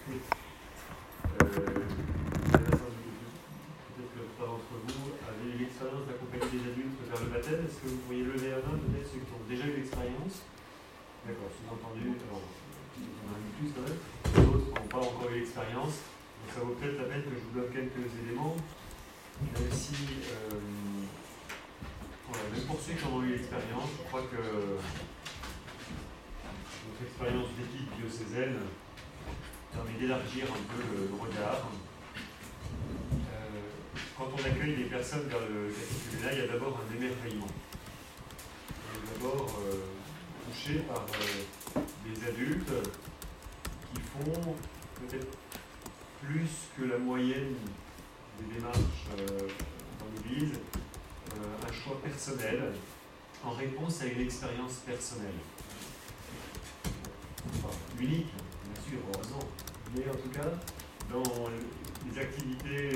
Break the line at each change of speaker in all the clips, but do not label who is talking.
Peut-être que trois d'entre vous avez eu l'expérience d'accompagner des adultes vers le baptême. Est-ce que vous pourriez lever la main, peut-être ceux qui ont déjà eu l'expérience? D'accord, sous-entendu, alors, on a eu plus quand même. Les autres n'ont pas encore eu l'expérience. Donc ça vaut peut-être la peine que je vous donne quelques éléments. Même si, voilà, même pour ceux qui en ont eu l'expérience, je crois que notre expérience d'équipe diocésaine permet d'élargir un peu le regard. Quand on accueille des personnes vers le catéchuménat, il y a d'abord un émerveillement. On est d'abord touché par des adultes qui font peut-être plus que la moyenne des démarches dans l'Église, un choix personnel en réponse à une expérience personnelle. Enfin, unique, bien sûr, heureusement, mais en tout cas, dans les activités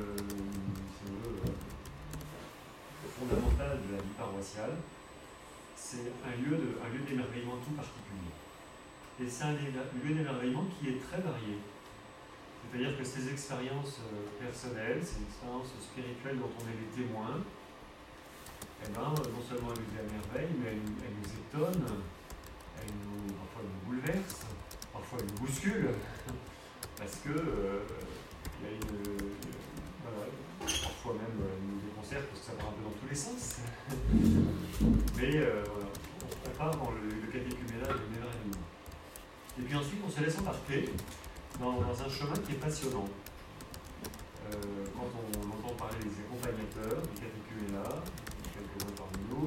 fondamentales de la vie paroissiale, c'est un lieu d'émerveillement tout particulier. Et c'est un lieu d'émerveillement qui est très varié. C'est-à-dire que ces expériences personnelles, ces expériences spirituelles dont on est les témoins, eh ben, non seulement elles nous émerveillent, mais elles nous étonnent, parfois elles nous bouleversent, parfois elles nous bousculent, parce que il y a voilà, parfois même elles nous déconcertent parce que ça va un peu dans tous les sens. Mais voilà, on part dans le catéchuménat de l'émerveillement. Et puis ensuite, on se laisse embarquer dans un chemin qui est passionnant. Quand on entend parler des accompagnateurs du catéchuménat, quelques-uns parmi nous,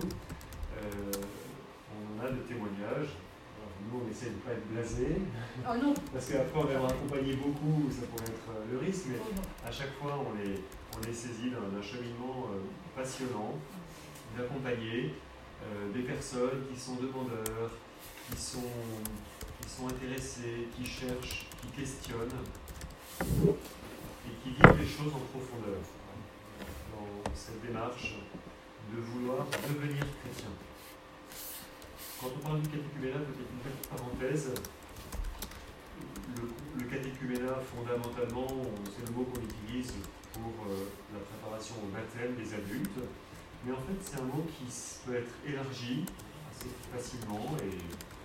on en a de témoignages. Alors, nous, on essaie de ne pas être blasés.
Oh non.
Parce qu'après, on va accompagner beaucoup, ça pourrait être le risque, mais à chaque fois, on est saisi d'un cheminement passionnant, d'accompagner des personnes qui sont demandeurs, qui sont intéressés, qui cherchent, qui questionnent et qui vivent les choses en profondeur dans cette démarche de vouloir devenir chrétien. Quand on parle du catéchuménat, peut-être une petite parenthèse, le catéchuménat, fondamentalement, c'est le mot qu'on utilise pour la préparation au baptême des adultes, mais en fait c'est un mot qui peut être élargi assez facilement et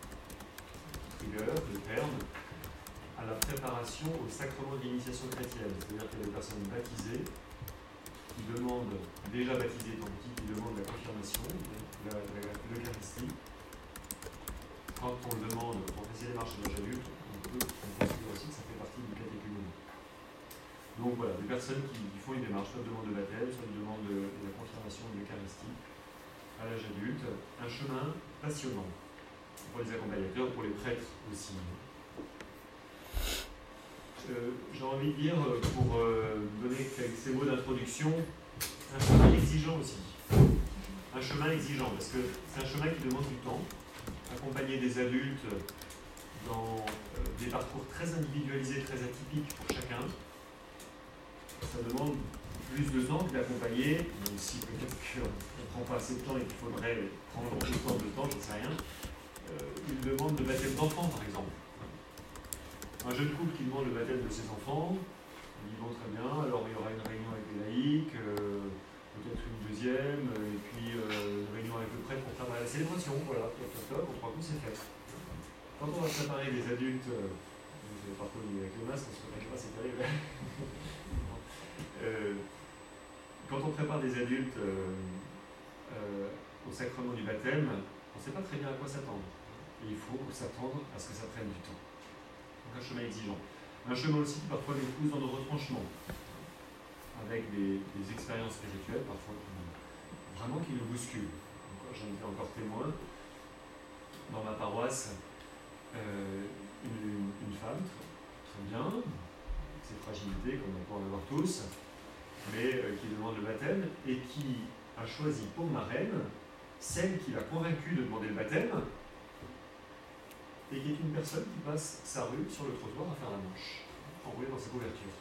de terme à la préparation au sacrement de l'initiation chrétienne. C'est-à-dire qu'il y a des personnes baptisées qui demandent, déjà baptisées tant petit, qui demandent la confirmation, l'Eucharistie. Quand on le demande pour passer les marches de l'âge adulte, on considère aussi que ça fait partie du catéchuménat. Donc voilà, des personnes qui font une démarche, soit de demande de baptême, soit de demande de la confirmation de l'Eucharistie à l'âge adulte. Un chemin passionnant pour les accompagnateurs, pour les prêtres aussi. J'ai envie de dire, pour donner ces mots d'introduction, un chemin exigeant aussi. Un chemin exigeant, parce que c'est un chemin qui demande du temps. Accompagner des adultes dans des parcours très individualisés, très atypiques pour chacun, ça demande plus de temps que d'accompagner, même si peut-être qu'on ne prend pas assez de temps et qu'il faudrait prendre autant de temps, je ne sais rien. Une demande de baptême d'enfants, par exemple. Un jeune couple qui demande le baptême de ses enfants, il dit bon, très bien, alors il y aura une réunion avec les laïcs, peut-être une deuxième, et puis une réunion avec le prêtre pour préparer la célébration, voilà, top, on croit que c'est fait. Quand on va préparer les adultes, parfois avec le masque, on se prépare pas, c'est terrible. Quand on prépare des adultes au sacrement du baptême, on ne sait pas très bien à quoi s'attendre. Et il faut s'attendre à ce que ça prenne du temps. Donc un chemin exigeant. Un chemin aussi qui parfois nous pousse dans nos retranchements, avec des expériences spirituelles, parfois vraiment qui nous bousculent. J'en étais encore témoin. Dans ma paroisse, une femme, très bien, ses fragilités, comme on peut en avoir tous, mais qui demande le baptême et qui a choisi pour marraine celle qui l'a convaincue de demander le baptême et qui est une personne qui passe sa rue sur le trottoir à faire la manche, enroulée dans sa couverture.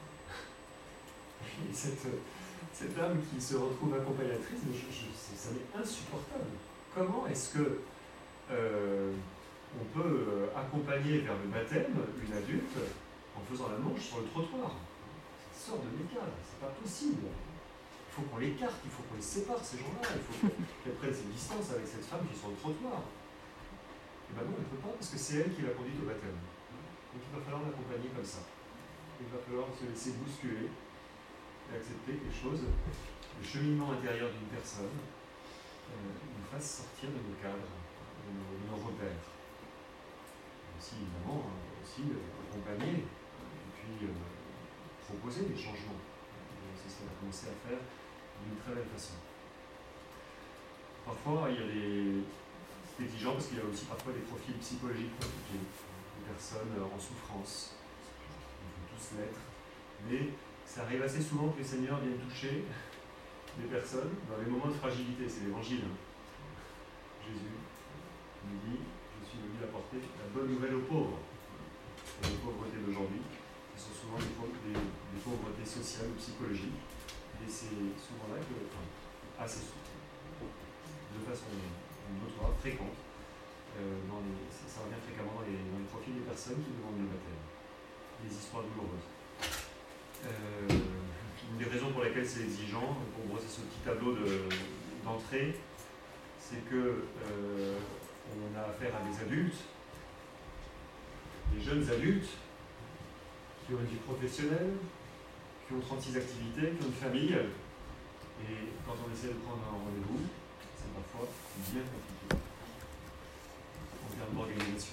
Et cette dame qui se retrouve accompagnatrice, ça m'est insupportable. Comment est-ce que on peut accompagner vers le baptême une adulte en faisant la manche sur le trottoir. Ça sort de mes cadres, c'est pas possible. Il faut qu'on l'écarte, il faut qu'on les sépare, ces gens-là. Il faut qu'elle prenne ses distances avec cette femme qui est sur le trottoir. Et ben non, elle ne peut pas, parce que c'est elle qui l'a conduite au baptême. Donc il va falloir l'accompagner comme ça. Il va falloir se laisser bousculer et accepter que les choses, le cheminement intérieur d'une personne, nous fasse sortir de nos cadres, de nos repères. Aussi, évidemment, aussi accompagner, et puis proposer des changements. C'est ce qu'on a commencé à faire d'une très belle façon. Parfois, il y a c'est exigeant parce qu'il y a aussi parfois des profils psychologiques compliqués, des personnes en souffrance. Il faut tous l'être. Mais ça arrive assez souvent que le Seigneur vienne toucher des personnes dans les moments de fragilité. C'est l'évangile. Jésus nous dit, je suis venu apporter la bonne nouvelle aux pauvres. Et les pauvretés d'aujourd'hui, qui sont souvent des pauvretés sociales ou psychologiques. Et c'est souvent là que, assez souvent, de façon notoire, fréquente, ça revient fréquemment dans les profils des personnes qui demandent le baptême. Des histoires douloureuses. Une des raisons pour lesquelles c'est exigeant, pour brosser ce petit tableau d'entrée, c'est que on a affaire à des adultes, des jeunes adultes, qui ont une vie professionnelle, qui ont 36 activités, qui ont une famille, et quand on essaie de prendre un rendez-vous, c'est parfois bien compliqué en termes d'organisation.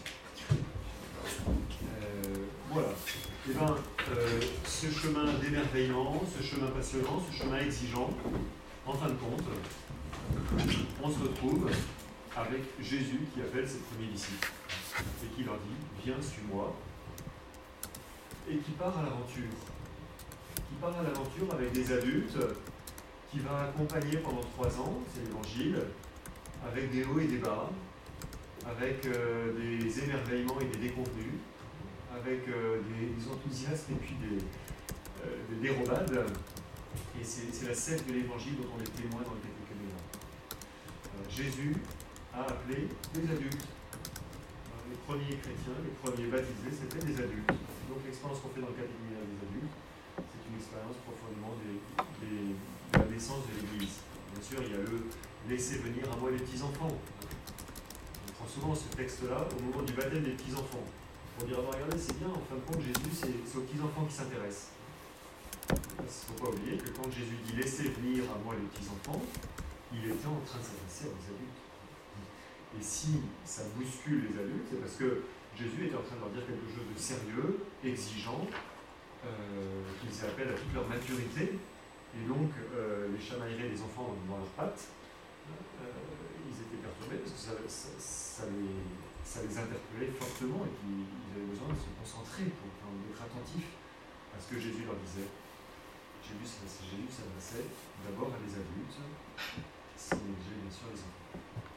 Voilà. Et bien, ce chemin d'émerveillement, ce chemin passionnant, ce chemin exigeant, en fin de compte, on se retrouve avec Jésus qui appelle ses premiers disciples et qui leur dit « Viens, suis-moi » et qui part à l'aventure. Qui part à l'aventure avec des adultes, qui va accompagner pendant 3 ans, c'est l'évangile, avec des hauts et des bas, avec des émerveillements et des déconvenus, avec des enthousiasmes et puis des dérobades. Et c'est la scène de l'évangile dont on est témoin dans le catéchuménat. Jésus a appelé des adultes. Les premiers chrétiens, les premiers baptisés, c'était des adultes. Donc l'expérience qu'on fait dans le catéchuménat des adultes, c'est une expérience profondément de la naissance de l'Église. Bien sûr, il y a le « laisser venir à moi les petits-enfants ». On prend souvent ce texte-là au moment du baptême des petits-enfants. Pour dire, regardez, c'est bien, en fin de compte, Jésus, c'est aux petits-enfants qui s'intéressent. Il ne faut pas oublier que quand Jésus dit « laissez venir à moi les petits-enfants », il était en train de s'adresser aux adultes. Et si ça bouscule les adultes, c'est parce que Jésus était en train de leur dire quelque chose de sérieux, exigeant, qu'ils appellent à toute leur maturité, et donc les chamailleries des enfants dans leurs pattes, ils étaient perturbés parce que ça les interpellait fortement et qu'ils avaient besoin de se concentrer pour être attentifs à ce que Jésus leur disait. Jésus s'adressait d'abord à des adultes, sans négliger bien sûr les enfants.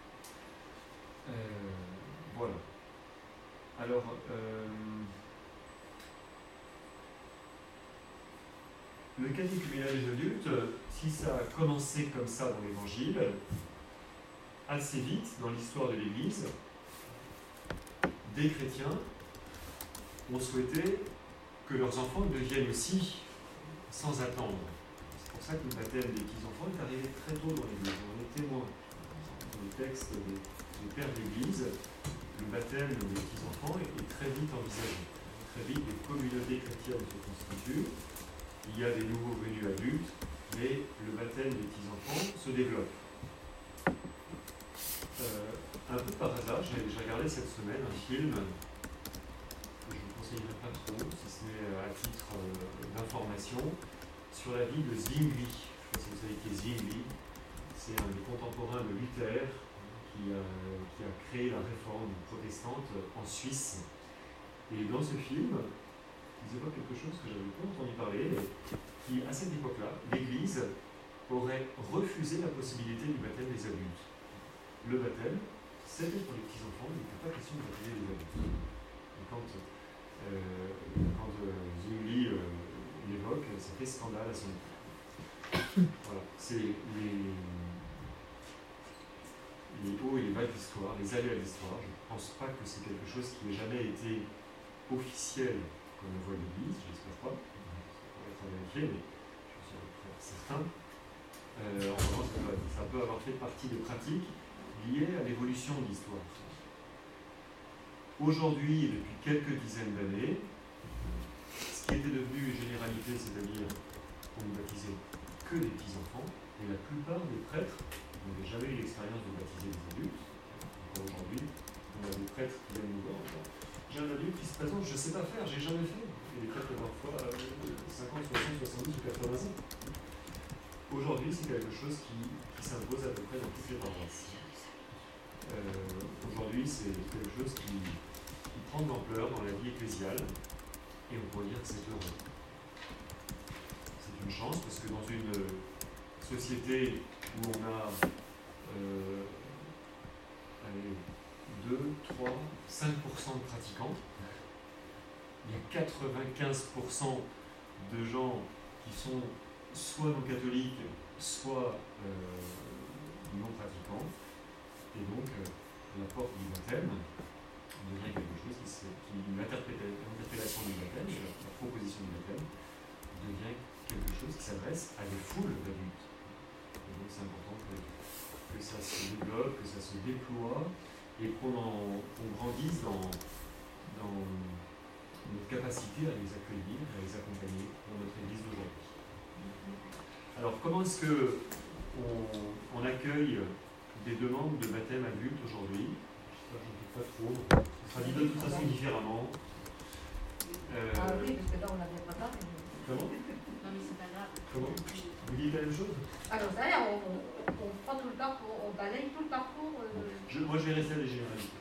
Voilà. Alors, le catéchuménat des adultes, si ça a commencé comme ça dans l'Évangile, assez vite dans l'histoire de l'Église, des chrétiens ont souhaité que leurs enfants deviennent aussi sans attendre. C'est pour ça que le baptême des petits-enfants est arrivé très tôt dans l'Église. On est témoin dans les textes des pères de l'Église. Le baptême des petits-enfants est très vite envisagé. Très vite, des communautés chrétiennes se constituent. Il y a des nouveaux venus adultes, mais le baptême des petits-enfants se développe. Un peu par hasard, j'ai regardé cette semaine un film que je ne vous conseillerais pas trop, si ce n'est à titre d'information, sur la vie de Zwingli. Je ne sais pas si vous savez qui est Zwingli. C'est un des contemporains de Luther qui a créé la réforme protestante en Suisse. Et dans ce film, ils évoquent quelque chose que j'avais pas entendu parler, qui, à cette époque-là, l'Église aurait refusé la possibilité du baptême des adultes. Le baptême, c'était pour les petits-enfants, il n'était pas question de baptiser les adultes. Et quand Zwingli l'évoque, ça fait scandale à son époque. Voilà, c'est les hauts et les bas de l'histoire, les aléas de l'histoire. Je ne pense pas que c'est quelque chose qui ait jamais été officiel comme la voix de l'Église, j'espère pas. On va être à vérifier, mais je suis à peu près certain. En revanche, ça peut avoir fait partie des pratiques liées à l'évolution de l'histoire. Aujourd'hui, et depuis quelques dizaines d'années, ce qui était devenu une généralité, c'est-à-dire qu'on ne baptisait que des petits-enfants, et la plupart des prêtres n'avaient jamais eu l'expérience de baptiser des adultes. Aujourd'hui, on a des prêtres qui viennent nous voir. J'ai un adulte qui se présente, je ne sais pas faire, j'ai jamais fait. Et les prêtres parfois 50, 60, 70 ou 80 ans. Aujourd'hui, c'est quelque chose qui s'impose à peu près dans toutes les paroisses. Aujourd'hui, c'est quelque chose qui prend de l'ampleur dans la vie ecclésiale, et on pourrait dire que c'est heureux. C'est une chance, parce que dans une société où on a 2, 3, 5% de pratiquants, il y a 95% de gens qui sont soit non catholiques, soit non pratiquants, et donc la porte du baptême devient quelque chose l'interpellation du baptême, la proposition du baptême, devient quelque chose qui s'adresse à des foules d'adultes. Et donc c'est important que ça se développe, que ça se déploie, et qu'on grandisse dans notre capacité à les accueillir, à les accompagner dans notre Église d'aujourd'hui. Alors, comment est-ce qu'on accueille des demandes de baptême adulte aujourd'hui? Je ne sais pas trop. Ça sera dit de toute façon différemment.
Oui, parce que là, on n'avait pas parlé.
Comment?
Non, mais c'est pas grave.
Comment? Vous dites la même chose?
Alors, ça y est, on prend tout le parcours, on balaye tout le parcours.
Moi, je vais rester à des généralités.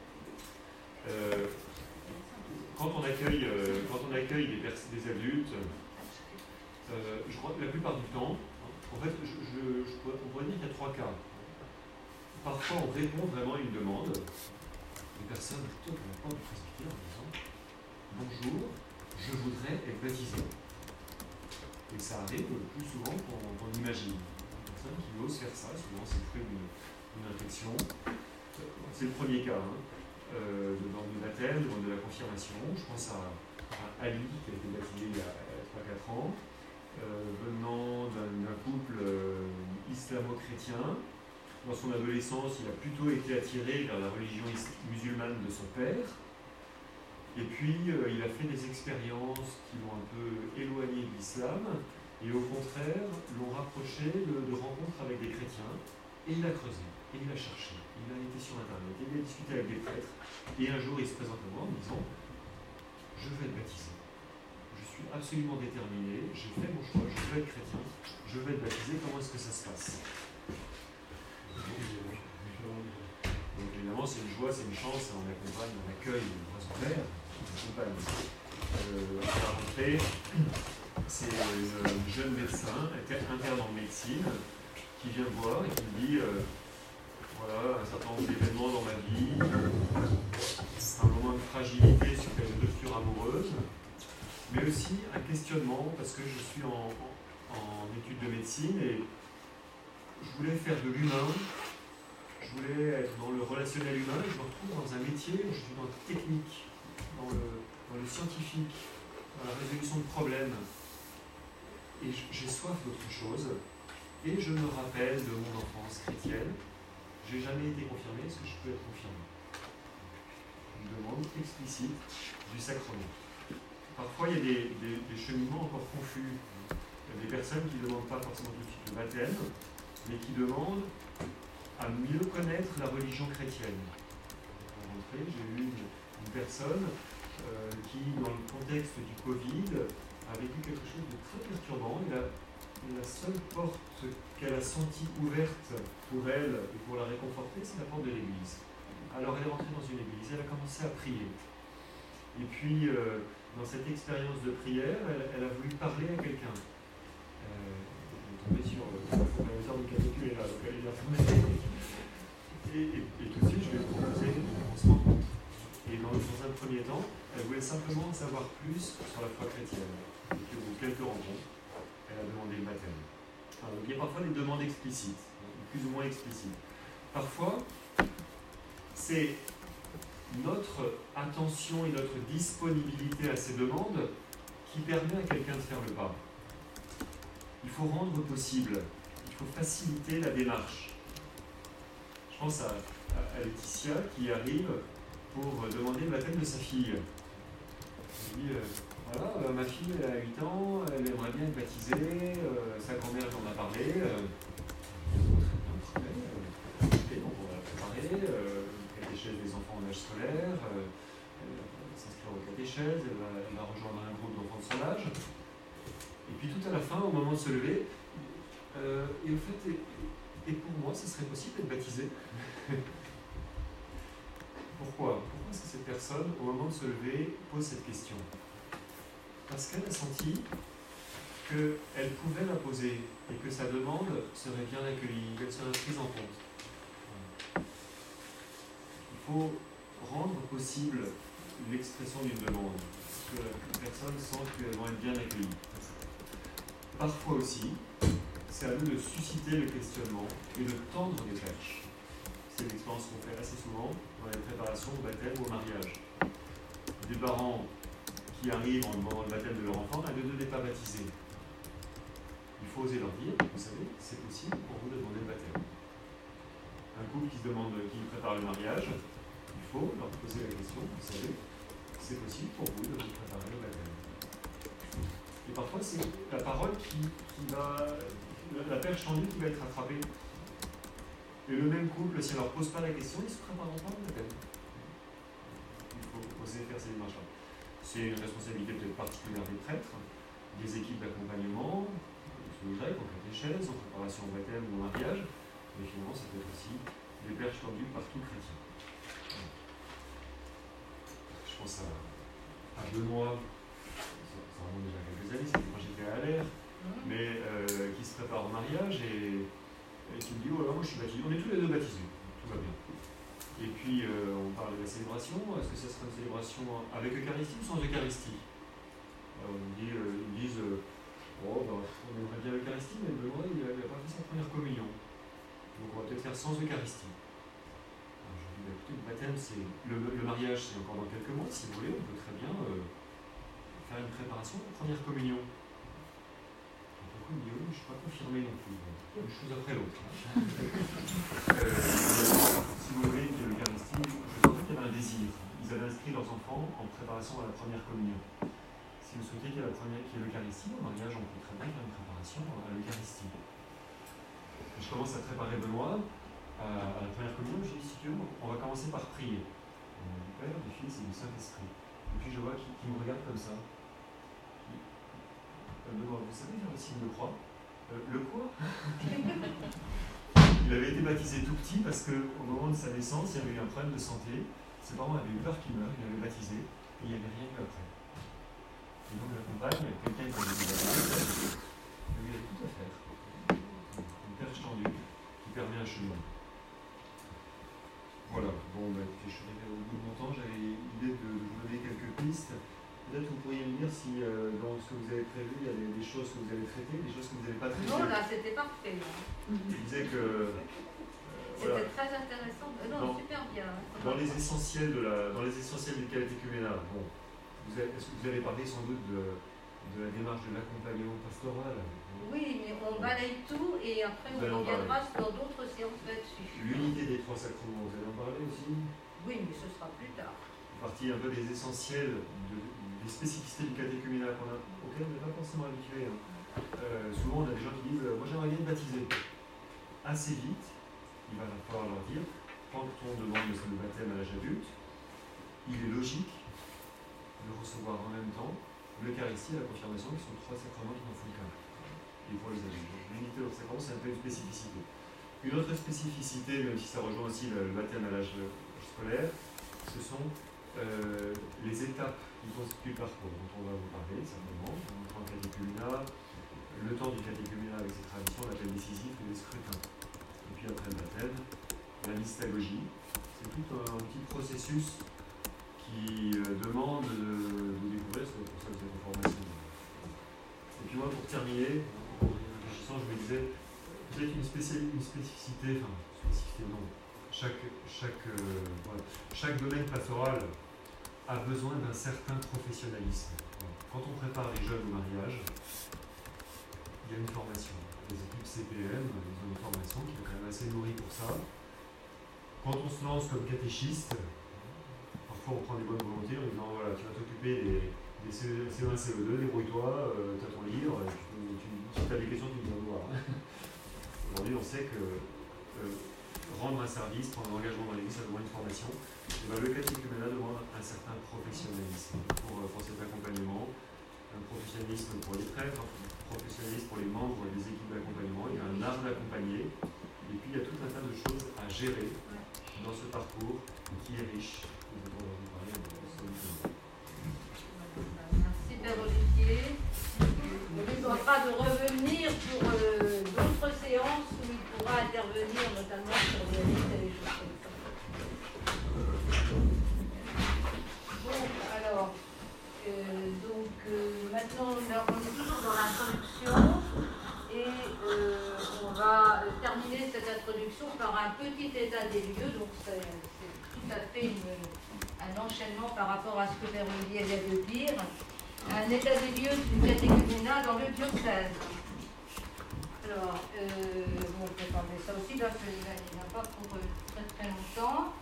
Quand on accueille des adultes, je crois que la plupart du temps, en fait, on pourrait dire qu'il y a 3 cas. Parfois, on répond vraiment à une demande des personnes plutôt à la porte du presbytère en disant « Bonjour, je voudrais être baptisé ». Et ça arrive plus souvent qu'on imagine. Une personne qui ose faire ça, souvent c'est le fruit d'une réflexion. C'est le premier cas, demande de baptême, demande de la confirmation. Je pense à Ali qui a été baptisé il y a 3-4 ans, venant d'un couple islamo-chrétien. Dans son adolescence, il a plutôt été attiré vers la religion musulmane de son père. Et puis, il a fait des expériences qui l'ont un peu éloigné de l'islam, et au contraire, l'ont rapproché de rencontres avec des chrétiens, et il a creusé, et il a cherché, il a été sur Internet, et il a discuté avec des prêtres, et un jour, il se présente à moi en me disant « Je veux être baptisé. Je suis absolument déterminé, j'ai fait mon choix, je veux être chrétien, je veux être baptisé, comment est-ce que ça se passe ?» Donc évidemment, c'est une joie, c'est une chance, on accompagne, on accueille le bras ouverts, on accompagne. À la rentrée, c'est une jeune médecin, interne en médecine, qui vient me voir et qui me dit voilà, un certain nombre d'événements dans ma vie, un moment de fragilité suite à une rupture amoureuse, mais aussi un questionnement parce que je suis en études de médecine et je voulais faire de l'humain, je voulais être dans le relationnel humain et je me retrouve dans un métier où je suis dans le technique, dans le scientifique, dans la résolution de problèmes. Et j'ai soif d'autre chose. Et je me rappelle de mon enfance chrétienne. Je n'ai jamais été confirmé. Est-ce que je peux être confirmé? Une demande explicite du sacrement. Parfois, il y a des cheminements encore confus. Il y a des personnes qui ne demandent pas forcément tout de suite le baptême, mais qui demandent à mieux connaître la religion chrétienne. En rentrée, j'ai eu une personne qui, dans le contexte du Covid, a vécu quelque chose de très perturbant. Et la seule porte qu'elle a sentie ouverte pour elle et pour la réconforter, c'est la porte de l'église. Alors elle est rentrée dans une église, elle a commencé à prier. Et puis, dans cette expérience de prière, elle a voulu parler à quelqu'un. Elle est tombée sur l'accompagnateur du catécule, là, donc elle l'a fermé. Et tout de suite, je lui ai proposé qu'on se rencontre. Et dans un premier temps, elle voulait simplement en savoir plus sur la foi chrétienne. Et que quelques rencontres, elle a demandé le baptême. Alors, il y a parfois des demandes explicites, plus ou moins explicites. Parfois, c'est notre attention et notre disponibilité à ces demandes qui permet à quelqu'un de faire le pas. Il faut rendre possible, il faut faciliter la démarche. Je pense à Laetitia qui arrive pour demander le baptême de sa fille. Elle dit, voilà, ma fille elle a 8 ans, elle aimerait bien être baptisée, sa grand-mère en a parlé. Et donc on va la préparer, catéchèse des enfants en âge scolaire, elle va s'inscrire au catéchèse, elle va rejoindre un groupe d'enfants de son âge. Et puis tout à la fin, au moment de se lever, et au fait, et pour moi, ce serait possible d'être baptisé. Pourquoi est-ce que cette personne, au moment de se lever, pose cette question? Parce qu'elle a senti qu'elle pouvait la poser et que sa demande serait bien accueillie, qu'elle serait prise en compte. Il faut rendre possible l'expression d'une demande, que la personne sente qu'elles vont être bien accueillies. Parfois aussi, c'est à nous de susciter le questionnement et de tendre des perches. C'est l'expérience qu'on fait assez souvent dans les préparations au baptême ou au mariage. Des parents qui arrivent en demandant le baptême de leur enfant, ne devez pas baptiser. Il faut oser leur dire, vous savez, c'est possible pour vous de demander le baptême. Un couple qui se demande, qui prépare le mariage, il faut leur poser la question, vous savez, c'est possible pour vous de vous préparer le baptême. Et parfois, c'est la parole qui va, la perche tendue qui va être attrapée. Et le même couple, si on ne leur pose pas la question, ils ne se prépareront pas au baptême. Il faut oser faire ces démarches-là. C'est une responsabilité peut-être particulière des prêtres, des équipes d'accompagnement, sous le grec, en catéchèse, en préparation au baptême ou au mariage, mais finalement, ça peut être aussi des perches tendues par tout chrétien. Je pense à Benoît, ça remonte déjà quelques années, c'était quand j'étais à l'air, mais qui se prépare au mariage et qui me dit, oh là, moi je suis baptisé, on est tous les deux baptisés, tout va bien. Et puis on parle de la célébration, est-ce que ça sera une célébration avec Eucharistie ou sans Eucharistie? Ils me disent, oh, ben, on aimerait bien l'Eucharistie, mais Benoît il n'a pas fait sa première communion. Donc on va peut-être faire sans Eucharistie. Alors, je dis, bah, écoutez, le baptême, le mariage, c'est encore dans quelques mois, si vous voulez, on peut très bien faire une préparation de la première communion. Il me dit, oui, je ne suis pas confirmé non plus. Une chose après l'autre. Si vous voulez, que l'Eucharistie, je pense qu'il y avait un désir. Ils avaient inscrit leurs enfants en préparation à la première communion. Si vous souhaitez qu'il y ait l'Eucharistie, au mariage, on peut très bien faire une préparation à l'Eucharistie. Je commence à préparer Benoît à la première communion. Je dis, si tu veux, on va commencer par prier. Du Père, du Fils et du Saint-Esprit. Et puis je vois qu'il me regarde comme ça. Benoît, vous savez faire le signe de croix? Le quoi? Il avait été baptisé tout petit parce qu'au moment de sa naissance, il avait eu un problème de santé. Ses parents avaient eu peur qu'il meure, il l'avait baptisé et il n'y avait rien eu après. Et donc j'accompagne quelqu'un qui avait été baptisé, il y avait tout à faire. Une perche tendue qui permet un chemin. Voilà, bon, je suis arrivé au bout de mon temps, j'avais l'idée de vous donner quelques pistes. Peut-être vous pourriez me dire si dans ce que vous avez prévu, il y a des choses que vous avez traitées, des choses que vous n'avez pas traitées.
Non, là, c'était parfait.
Je disais que...
C'était très intéressant. Non, super bien.
Dans les essentiels du catéchuménat, bon, est-ce que vous avez parlé sans doute de la démarche de l'accompagnement pastoral?
Oui, mais on balaye tout et après on reviendra sur d'autres séances là-dessus.
L'unité des trois sacrements, vous allez en parler aussi?
Oui, mais ce sera plus tard.
Partie un peu des essentiels, des spécificités du catéchuménat auxquelles on n'est pas forcément habitué. Souvent, on a des gens qui disent moi j'aimerais bien être baptisé. Assez vite, il va falloir leur dire quand on demande le baptême à l'âge adulte, il est logique de recevoir en même temps l'Eucharistie et la confirmation, qui sont trois sacrements qui n'en font qu'un. Et pour les adultes. L'unité aux sacrements, c'est un peu une spécificité. Une autre spécificité, même si ça rejoint aussi le baptême à l'âge scolaire, ce sont les étapes qui constituent le parcours dont on va vous parler certainement. On prend le catéchuménat, le temps du catéchuménat avec ses traditions, on l'appelle décisif, et les scrutins. Et puis après le baptême, la mystagogie. C'est tout un petit processus qui demande de découvrir, c'est pour ça que vous êtes en formation. Et puis moi, pour terminer, en réfléchissant, je me disais, peut-être une spécificité, enfin, spécificité non, chaque domaine pastoral a besoin d'un certain professionnalisme. Quand on prépare les jeunes au mariage, il y a une formation. Les équipes CPM, ils ont une formation qui est quand même assez nourrie pour ça. Quand on se lance comme catéchiste, parfois on prend des bonnes volontés en disant voilà, tu vas t'occuper des CO1, CO2, débrouille-toi, tu as ton livre, si tu as des questions, tu viens me voir. Aujourd'hui, on sait que rendre un service, prendre un engagement dans l'église, ça demande une formation. Et ben, le catéchuménat demande un certain professionnalisme pour cet accompagnement, un professionnalisme pour les prêtres, un professionnalisme pour les membres des équipes d'accompagnement. Il y a un art d'accompagner, et puis il y a tout un tas de choses à gérer dans ce parcours qui est riche.
Merci Père Olivier. On ne doit pas de revenir pour d'autres séances où il pourra intervenir notamment sur les rites et les choses comme ça. Bon, alors, maintenant on est toujours dans l'introduction et on va terminer cette introduction par un petit état des lieux. Donc c'est tout à fait un enchaînement par rapport à ce que Père Olivier vient de dire. Un état des lieux du catéchuménat dans le diocèse. Alors, on peut parler ça aussi, là, il n'y en a pas pour très longtemps.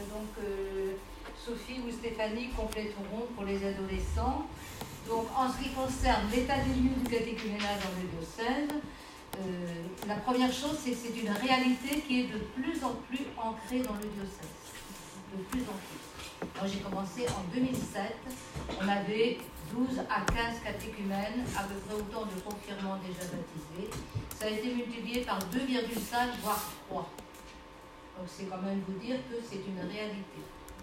Sophie ou Stéphanie compléteront pour les adolescents. Donc, en ce qui concerne l'état des lieux du catéchuménat dans le diocèse, la première chose, c'est que c'est une réalité qui est de plus en plus ancrée dans le diocèse. De plus en plus. Moi, j'ai commencé en 2007. On avait 12 à 15 catéchumènes, à peu près autant de confirmants déjà baptisés. Ça a été multiplié par 2,5 voire 3. Donc c'est quand même vous dire que c'est une réalité.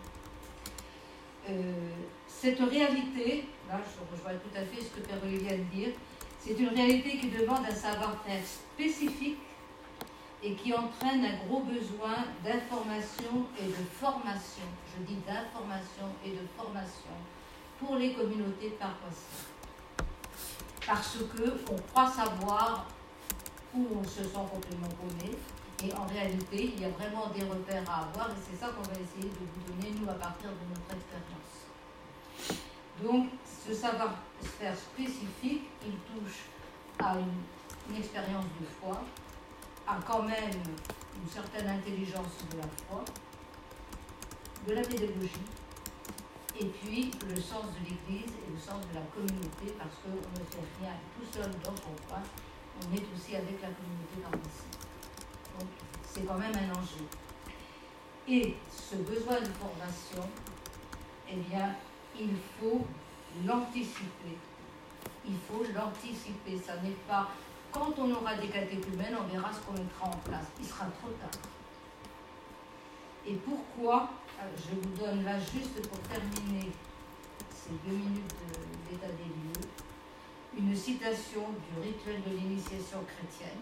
Cette réalité, là je rejoins tout à fait ce que Père Olivier vient de dire, c'est une réalité qui demande un savoir-faire spécifique et qui entraîne un gros besoin d'information et de formation. Je dis d'information et de formation pour les communautés paroissiales. Parce qu'on croit savoir où on se sent complètement paumé, et en réalité, il y a vraiment des repères à avoir, et c'est ça qu'on va essayer de vous donner, nous, à partir de notre expérience. Donc, ce savoir-faire spécifique, il touche à une expérience de foi, à quand même une certaine intelligence de la foi, de la pédagogie, et puis le sens de l'Église et le sens de la communauté, parce qu'on ne fait rien tout seul dans son coin, on est aussi avec la communauté paroissiale. Donc c'est quand même un enjeu. Et ce besoin de formation, eh bien, il faut l'anticiper. Il faut l'anticiper. Ça n'est pas quand on aura des catéchumènes, on verra ce qu'on mettra en place. Il sera trop tard. Et pourquoi? Je vous donne là juste pour terminer ces 2 minutes d'état des lieux, une citation du rituel de l'initiation chrétienne.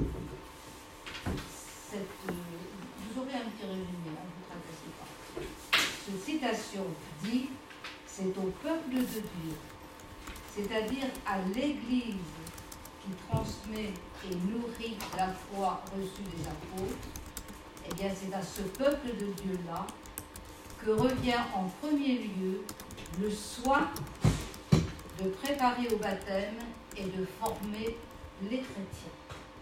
Vous aurez un petit résumé, ne vous tracassez pas. Cette citation dit « C'est au peuple de Dieu, c'est-à-dire à l'Église qui transmet et nourrit la foi reçue des apôtres, eh bien c'est à ce peuple de Dieu-là que revient en premier lieu le soin de préparer au baptême et de former les chrétiens. »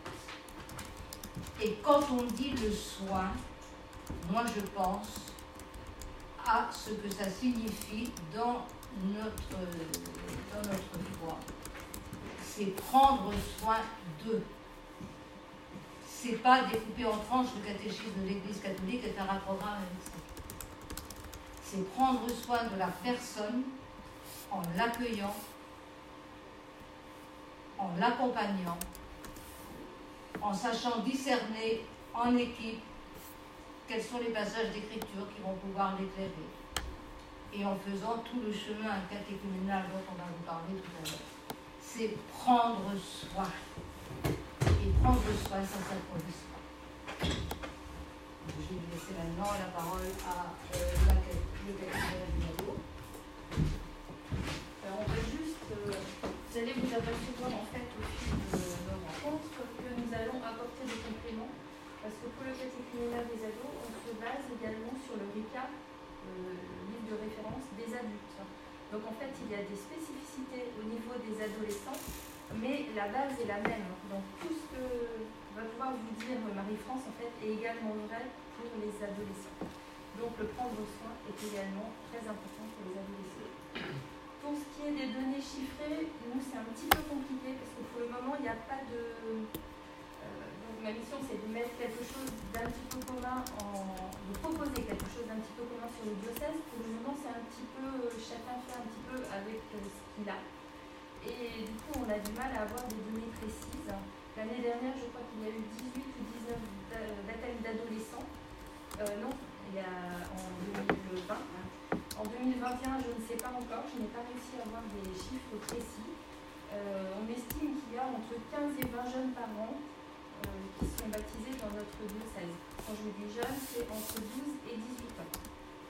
Et quand on dit le soin, moi je pense à ce que ça signifie dans notre foi. C'est prendre soin d'eux. C'est pas découper en tranches le catéchisme de l'Église catholique et faire un programme avec ça. C'est prendre soin de la personne en l'accueillant, en l'accompagnant, en sachant discerner en équipe quels sont les passages d'écriture qui vont pouvoir l'éclairer, et en faisant tout le chemin catéchuménal dont on va vous parler tout à l'heure. C'est prendre soin. Et prendre soin, ça s'improvise pas. Je vais laisser maintenant la parole à le catéchumène numéro.
On va juste, vous allez vous apercevoir en fait au fil de nos rencontres que nous allons apporter des compléments parce que pour le catéchuménat des ados, on se base également sur le RICA, livre de référence des adultes. Donc en fait, il y a des spécificités au niveau des adolescents, mais la base est la même. Donc tout ce que va pouvoir vous dire Marie-France, en fait, est également vrai pour les adolescents. Donc le prendre soin est également très important pour les adolescents. Pour ce qui est des données chiffrées, nous c'est un petit peu compliqué parce que pour le moment, il n'y a pas de... donc ma mission, c'est de mettre quelque chose d'un petit peu commun, de proposer quelque chose d'un petit peu commun sur le diocèse. Pour le moment, c'est un petit peu, chacun fait un petit peu avec ce qu'il a. Et du coup, on a du mal à avoir des données précises. L'année dernière, je crois qu'il y a eu 18 ou 19 baptêmes d'adolescents. Non, il y a en 2020. En 2021, je ne sais pas encore, je n'ai pas réussi à avoir des chiffres précis. On estime qu'il y a entre 15 et 20 jeunes par an qui sont baptisés dans notre diocèse. Quand je vous dis jeunes, c'est entre 12 et 18 ans.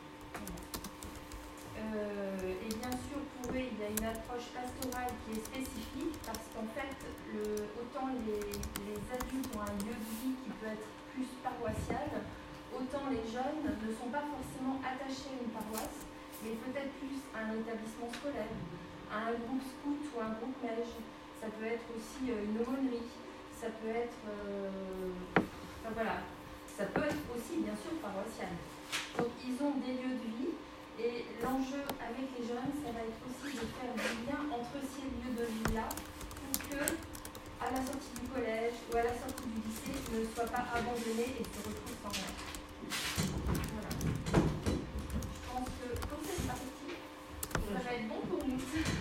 Et bien sûr, pour eux, il y a une approche pastorale qui est spécifique parce qu'en fait, autant les adultes ont un lieu de vie qui peut être plus paroissial, autant les jeunes ne sont pas forcément attachés à une paroisse, mais peut-être plus à un établissement scolaire, à un groupe scout ou un groupe neige. Ça peut être aussi une aumônerie, ça peut être... enfin voilà, ça peut être aussi bien sûr paroissial. Donc ils ont des lieux de vie et l'enjeu avec les jeunes, ça va être aussi de faire du lien entre ces lieux de vie-là pour que, à la sortie du collège ou à la sortie du lycée, ils ne soient pas abandonnés et se retrouvent sans rien. Voilà. Je pense que comme c'est parti, ça va être bon pour nous.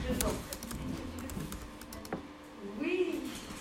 Oui.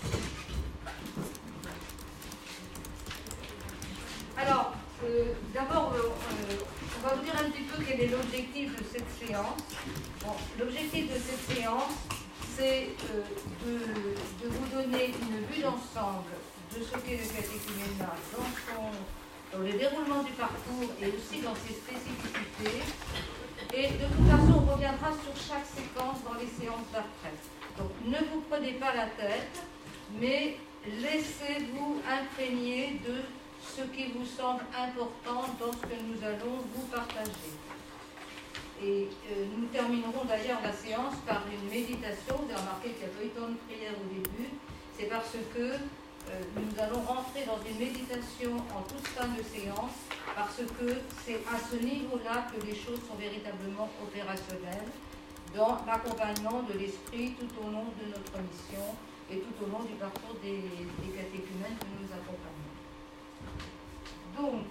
Alors, d'abord, on va vous dire un petit peu quel est l'objectif de cette séance. Bon, l'objectif de cette séance, c'est de vous donner une vue d'ensemble de ce qu'est le catéchuménat dans le déroulement du parcours et aussi dans ses spécificités. Et de toute façon, on reviendra sur chaque séquence dans les séances d'après. Donc, ne vous prenez pas la tête, mais laissez-vous imprégner de ce qui vous semble important dans ce que nous allons vous partager. Et nous terminerons d'ailleurs la séance par une méditation. Vous avez remarqué qu'il n'y a pas eu tant de prière au début. C'est parce que nous allons rentrer dans une méditation en toute fin de séance, parce que c'est à ce niveau-là que les choses sont véritablement opérationnelles dans l'accompagnement de l'esprit tout au long de notre mission et tout au long du parcours des catéchumènes que nous accompagnons. Donc,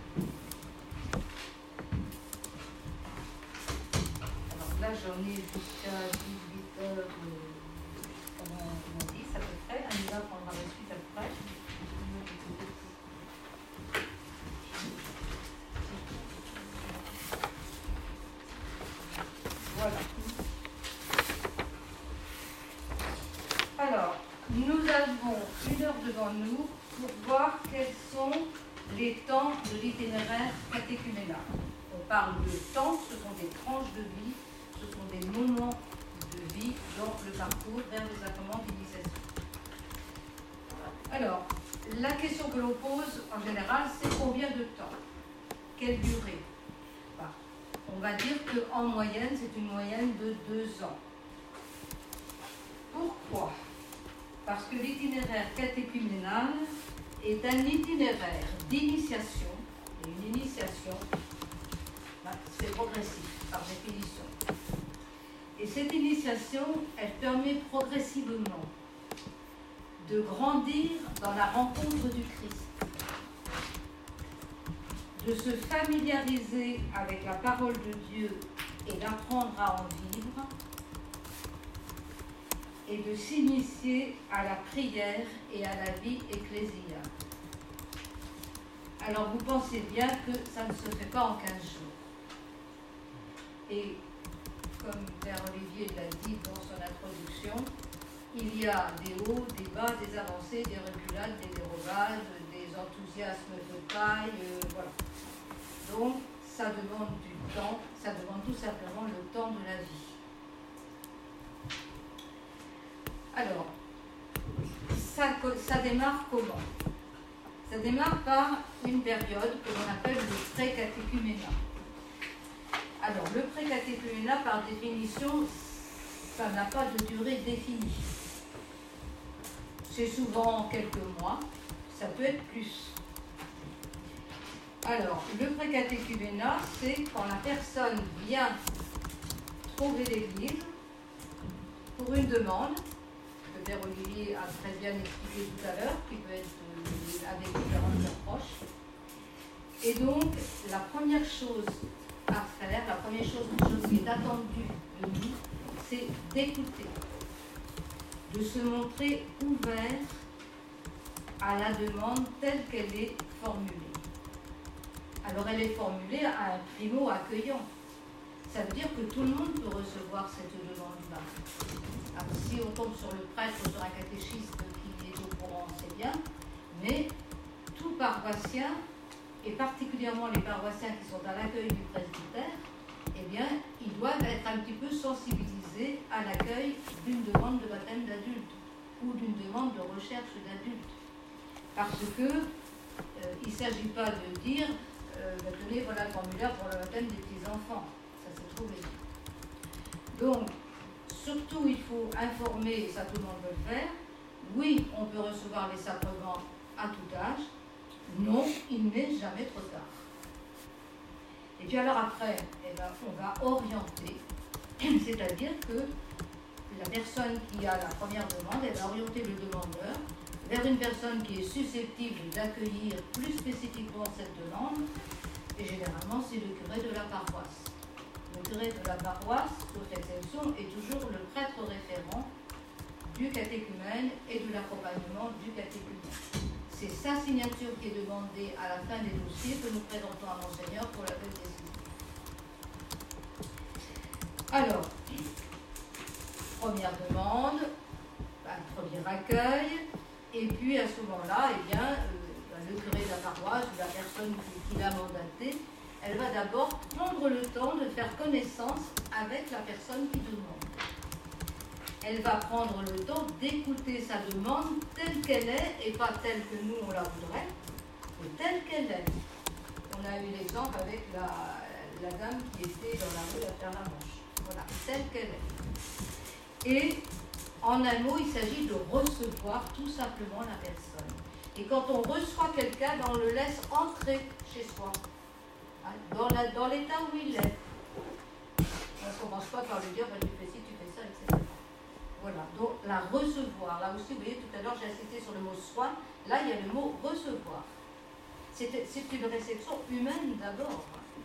alors là j'en ai jusqu'à 18h, comment on dit, à peu près. Anila prendra la suite après. Voilà. Alors, nous avons 1 heure devant nous pour voir quels sont les temps de l'itinéraire catéchuménal. On parle de temps, ce sont des tranches de vie, ce sont des moments de vie dans le parcours vers le sacrement d'initiation. Alors, la question que l'on pose en général, c'est combien de temps? Quelle durée? On va dire qu'en moyenne, c'est une moyenne de 2 ans. Pourquoi? Parce que l'itinéraire catéchuménal est un itinéraire d'initiation, et une initiation, c'est progressif par définition. Et cette initiation, elle permet progressivement de grandir dans la rencontre du Christ, de se familiariser avec la parole de Dieu et d'apprendre à en vivre, et de s'initier à la prière et à la vie ecclésiale. Alors vous pensez bien que ça ne se fait pas en 15 jours. Et comme Père Olivier l'a dit dans son introduction, il y a des hauts, des bas, des avancées, des reculades, des dérobades, des enthousiasmes de paille, voilà. Donc ça demande du temps, ça demande tout simplement le temps de la vie. Alors, ça démarre comment? Ça démarre par une période que l'on appelle le pré-catéchuménat. Alors, le pré-catéchuménat, par définition, ça n'a pas de durée définie. C'est souvent quelques mois, ça peut être plus. Alors, le pré-catéchuménat, c'est quand la personne vient trouver l'Église pour une demande, que Père Olivier a très bien expliqué tout à l'heure, qui peut être avec différentes approches. Et donc, la première chose à faire, la première chose qui est attendue de nous, c'est d'écouter, de se montrer ouvert à la demande telle qu'elle est formulée. Alors, elle est formulée à un primo accueillant. Ça veut dire que tout le monde peut recevoir cette demande-là. Alors, si on tombe sur le prêtre ou sur un catéchiste qui est au courant, c'est bien, mais tout paroissien, et particulièrement les paroissiens qui sont à l'accueil du presbytère, eh bien, ils doivent être un petit peu sensibilisés à l'accueil d'une demande de baptême d'adulte ou d'une demande de recherche d'adulte. Parce que il ne s'agit pas de dire tenez, voilà le formulaire pour le baptême des petits-enfants. Ça, c'est trop bien. Donc, surtout, il faut informer, et ça tout le monde peut le faire. Oui, on peut recevoir les sacrements à tout âge. Non, il n'est jamais trop tard. Et puis alors après, eh ben, on va orienter, c'est-à-dire que la personne qui a la première demande, elle va orienter le demandeur vers une personne qui est susceptible d'accueillir plus spécifiquement cette demande, et généralement c'est le curé de la paroisse. Le curé de la paroisse, sauf exception, est toujours le prêtre référent du catéchumène et de l'accompagnement du catéchumène. C'est sa signature qui est demandée à la fin des dossiers que nous présentons à Monseigneur pour la fête des signes. Alors, première demande, premier accueil, et puis à ce moment-là, eh bien, le curé de la paroisse ou la personne qui l'a mandatée, elle va d'abord prendre le temps de faire connaissance avec la personne qui demande. Elle va prendre le temps d'écouter sa demande telle qu'elle est, et pas telle que nous on la voudrait, mais telle qu'elle est. On a eu l'exemple avec la dame qui était dans la rue à faire la manche. Voilà, telle qu'elle est. Et en un mot, il s'agit de recevoir tout simplement la personne. Et quand on reçoit quelqu'un, on le laisse entrer chez soi, hein, dans l'état où il est. On ne commence pas par lui dire tu fais ci, tu fais ça, etc. Voilà, donc la recevoir. Là aussi, vous voyez, tout à l'heure, j'ai insisté sur le mot soin. Là, il y a le mot recevoir. C'est une réception humaine d'abord.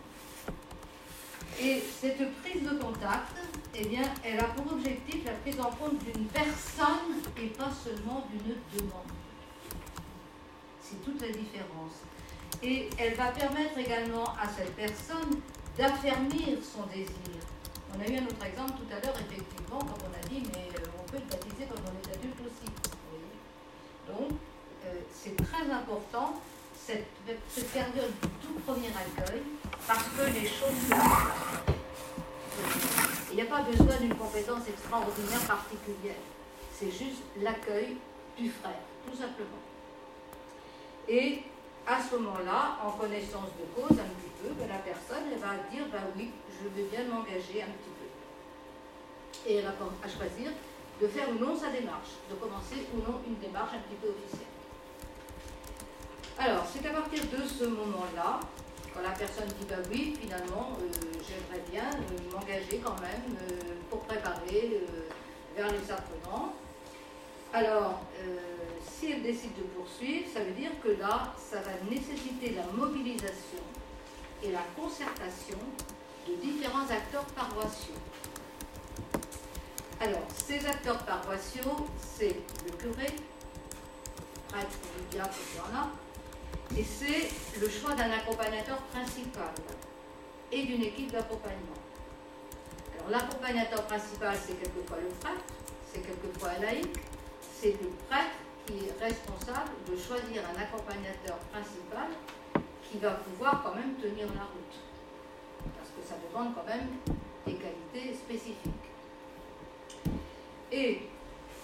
Et cette prise de contact, eh bien, elle a pour objectif la prise en compte d'une personne et pas seulement d'une demande. C'est toute la différence. Et elle va permettre également à cette personne d'affermir son désir. On a eu un autre exemple tout à l'heure, effectivement, quand on a dit, mais on peut le baptiser quand on est adulte aussi. Vous voyez. Donc, c'est très important, cette période du tout premier accueil, parce que les choses se passent. Il n'y a pas besoin d'une compétence extraordinaire particulière. C'est juste l'accueil du frère, tout simplement. Et à ce moment-là, en connaissance de cause un petit peu, la personne elle va dire oui, je veux bien m'engager un petit peu. Et elle va à choisir de faire ou non sa démarche, de commencer ou non une démarche un petit peu officielle. Alors, c'est à partir de ce moment-là, quand la personne dit oui, finalement, j'aimerais bien m'engager quand même pour préparer vers les sacrements. Alors, si elle décide de poursuivre, ça veut dire que là, ça va nécessiter la mobilisation et la concertation de différents acteurs paroissiaux. Alors, ces acteurs paroissiaux, c'est le curé, prêtre ou diacre, il y en a, et c'est le choix d'un accompagnateur principal et d'une équipe d'accompagnement. Alors, l'accompagnateur principal, c'est quelquefois le prêtre, c'est quelquefois un laïc, c'est le prêtre qui est responsable de choisir un accompagnateur principal qui va pouvoir quand même tenir la route. Parce que ça demande quand même des qualités spécifiques. Et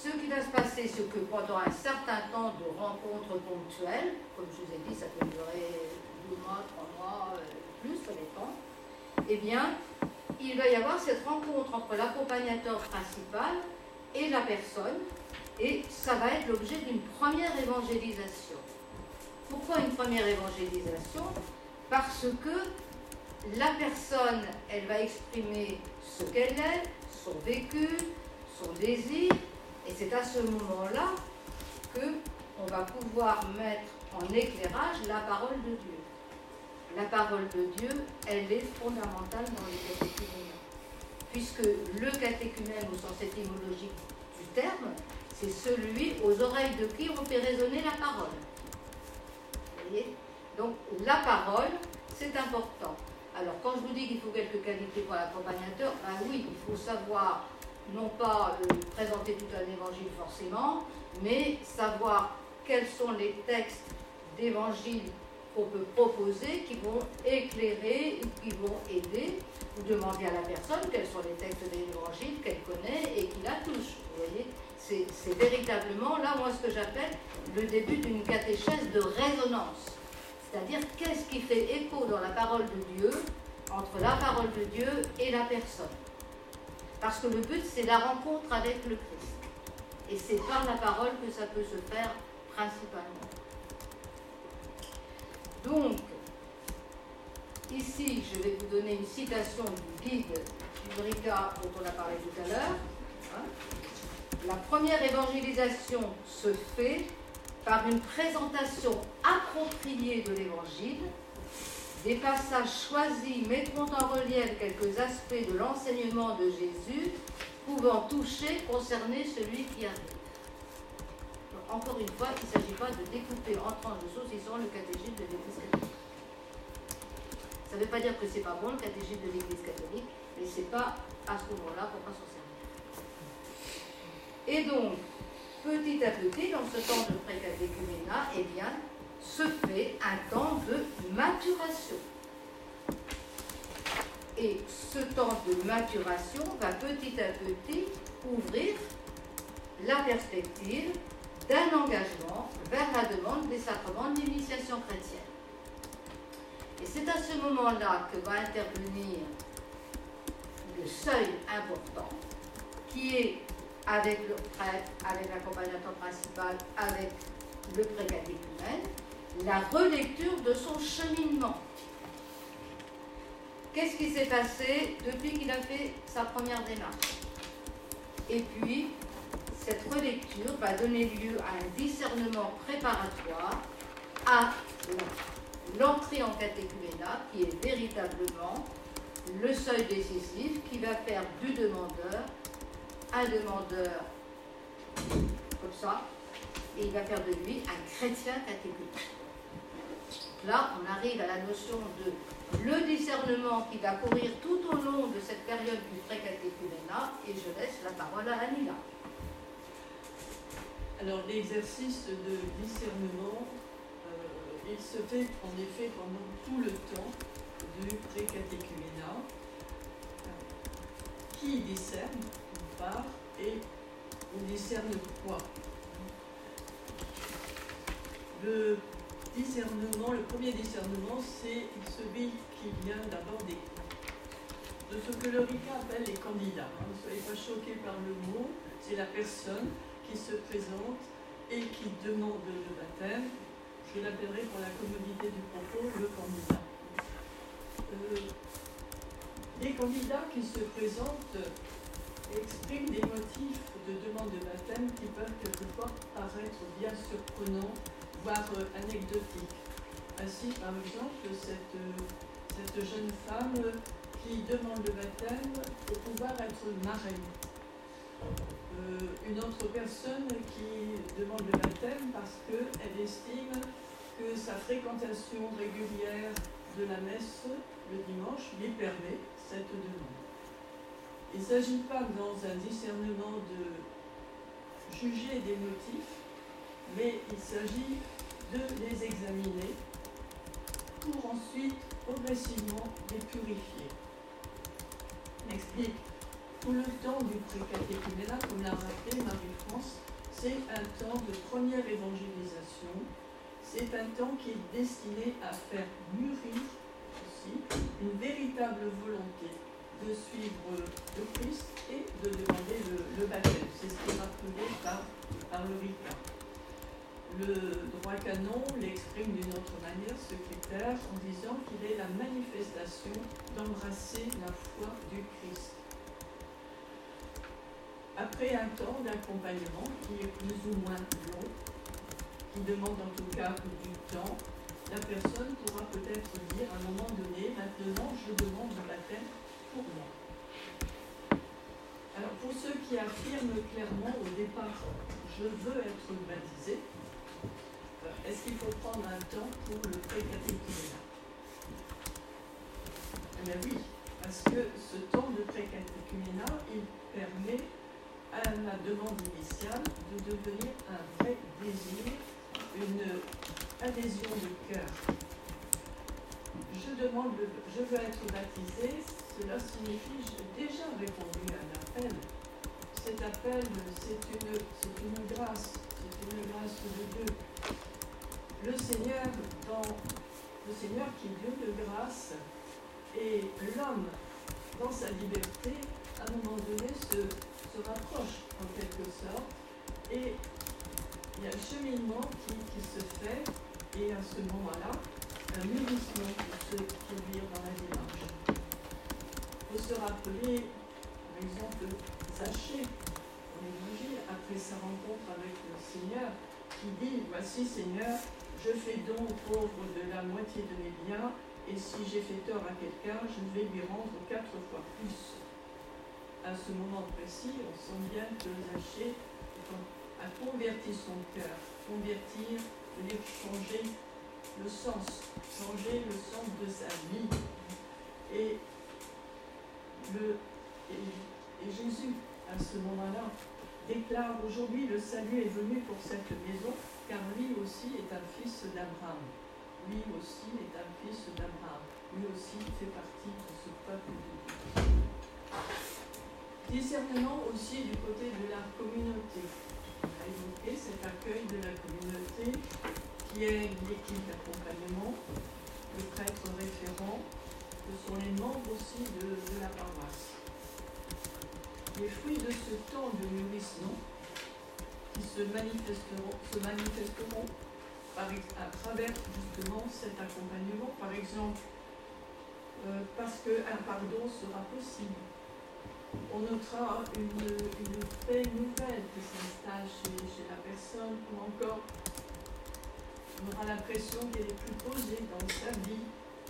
ce qui va se passer, c'est que pendant un certain temps de rencontres ponctuelles, comme je vous ai dit, ça peut durer 2 mois, 3 mois, plus, ça dépend, eh bien, il va y avoir cette rencontre entre l'accompagnateur principal et la personne, et ça va être l'objet d'une première évangélisation. Pourquoi une première évangélisation? Parce que la personne, elle va exprimer ce qu'elle est, son vécu, son désir, et c'est à ce moment-là qu'on va pouvoir mettre en éclairage la parole de Dieu. La parole de Dieu, elle est fondamentale dans les catéchumènes. Puisque le catéchumène, au sens étymologique du terme, c'est celui aux oreilles de qui on fait résonner la parole. Vous voyez? Donc la parole, c'est important. Alors quand je vous dis qu'il faut quelques qualités pour l'accompagnateur, ben oui, il faut savoir non pas présenter tout un évangile forcément, mais savoir quels sont les textes d'évangile qu'on peut proposer, qui vont éclairer, qui vont aider. Vous demandez à la personne quels sont les textes de l'évangile qu'elle connaît et qui la touchent. Vous voyez, c'est véritablement là, moi, ce que j'appelle le début d'une catéchèse de résonance. C'est-à-dire, qu'est-ce qui fait écho dans la parole de Dieu, entre la parole de Dieu et la personne. Parce que le but, c'est la rencontre avec le Christ. Et c'est par la parole que ça peut se faire principalement. Donc, ici, je vais vous donner une citation du guide du RICA dont on a parlé tout à l'heure. La première évangélisation se fait par une présentation appropriée de l'évangile. Des passages choisis mettront en relief quelques aspects de l'enseignement de Jésus pouvant toucher, concerner celui qui arrive. Encore une fois, il ne s'agit pas de découper en tranches de saucisson le catéchisme de l'Église catholique. Ça ne veut pas dire que c'est pas bon le catéchisme de l'Église catholique, mais c'est pas à ce moment-là qu'on va s'en servir. Et donc, petit à petit, dans ce temps de pré-catéchuménat, eh bien, se fait un temps de maturation. Et ce temps de maturation va petit à petit ouvrir la perspective d'un engagement vers la demande des sacrements de l'initiation chrétienne. Et c'est à ce moment-là que va intervenir le seuil important qui est avec le prêtre, avec l'accompagnateur principal, avec le pré-catéchumène, la relecture de son cheminement. Qu'est-ce qui s'est passé depuis qu'il a fait sa première démarche? Et puis, cette relecture va donner lieu à un discernement préparatoire à l'entrée en catéchuménat, qui est véritablement le seuil décisif qui va faire du demandeur un demandeur comme ça, et il va faire de lui un chrétien catéchuménate. Là, on arrive à la notion de le discernement qui va courir tout au long de cette période du pré-catéchuménat, et je laisse la parole à Anila.
Alors, l'exercice de discernement, il se fait en effet pendant tout le temps du pré-catéchuménat. Qui discerne, d'une part, et on discerne quoi? Le discernement, le premier discernement, c'est celui qui vient d'abord de ce que le RICA appelle les candidats. Ne soyez pas choqués par le mot, c'est la personne qui se présente et qui demande le baptême. Je l'appellerai pour la commodité du propos le candidat. Les candidats qui se présentent expriment des motifs de demande de baptême qui peuvent quelquefois paraître bien surprenants, voire anecdotiques. Ainsi, par exemple, cette jeune femme qui demande le baptême pour pouvoir être marraine. Une autre personne qui demande le baptême parce qu'elle estime que sa fréquentation régulière de la messe le dimanche lui permet cette demande. Il ne s'agit pas dans un discernement de juger des motifs, mais il s'agit de les examiner pour ensuite progressivement les purifier. On explique tout le temps du pré-catéchuménat, comme l'a rappelé Marie-France, un temps de première évangélisation. C'est un temps qui est destiné à faire mûrir aussi une véritable volonté de suivre le Christ et de demander le baptême. C'est ce qui est rappelé par le RICA. Le droit canon l'exprime d'une autre manière, ce critère, en disant qu'il est la manifestation d'embrasser la foi du Christ. Après un temps d'accompagnement qui est plus ou moins long, qui demande en tout cas du temps, la personne pourra peut-être dire à un moment donné, maintenant je demande le baptême pour moi. Alors pour ceux qui affirment clairement au départ, je veux être baptisé, est-ce qu'il faut prendre un temps pour le pré-catéchuménat? Eh bien oui, parce que ce temps de pré-catéchuménat, il permet à la demande initiale de devenir un vrai désir, une adhésion de cœur. Je veux être baptisé, cela signifie j'ai déjà répondu à un appel. Cet appel, c'est une grâce de Dieu. Le Seigneur qui est Dieu de grâce, et l'homme, dans sa liberté, à un moment donné, se rapproche en quelque sorte, et il y a un cheminement qui se fait, et à ce moment-là, un mûrissement peut se produire dans la démarche. Il faut se rappeler, par exemple, Zachée, en Évangile, après sa rencontre avec le Seigneur, qui dit, voici Seigneur, je fais don aux pauvres de la moitié de mes biens, et si j'ai fait tort à quelqu'un, je vais lui rendre 4 fois plus. À ce moment précis, on sent bien que Zachée a converti son cœur. Convertir veut dire changer le sens de sa vie. Et Jésus, à ce moment-là, déclare aujourd'hui le salut est venu pour cette maison, car lui aussi est un fils d'Abraham. Lui aussi est un fils d'Abraham. Lui aussi fait partie de ce peuple de Dieu. Discernement aussi du côté de la communauté. On a évoqué cet accueil de la communauté qui est l'équipe d'accompagnement, le prêtre référent, ce sont les membres aussi de la paroisse. Les fruits de ce temps de mûrissement qui se manifesteront à travers justement cet accompagnement, par exemple, parce qu'un pardon sera possible. On notera une paix nouvelle qui s'installe chez la personne, ou encore on aura l'impression qu'elle est plus posée dans sa vie.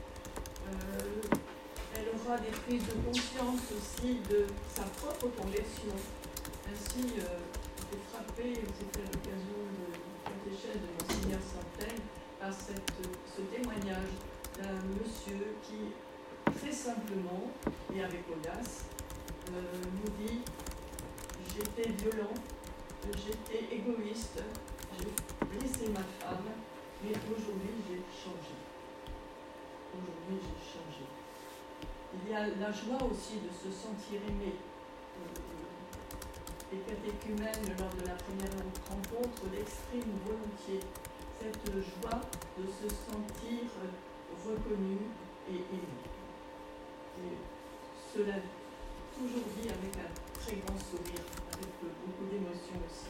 Elle aura des prises de conscience aussi de sa propre conversion. Ainsi, j'ai frappé, c'était à l'occasion de catéchèse de Monseigneur Santaigne, par ce témoignage d'un monsieur qui, très simplement et avec audace, nous dit « J'étais violent, j'étais égoïste, j'ai blessé ma femme, mais aujourd'hui j'ai changé. Aujourd'hui j'ai changé. » Il y a la joie aussi de se sentir aimé. Les catéchumènes, lors de la première rencontre, l'expriment volontiers. Cette joie de se sentir reconnu et aimé. Et cela toujours dit avec un très grand sourire, avec beaucoup d'émotion aussi.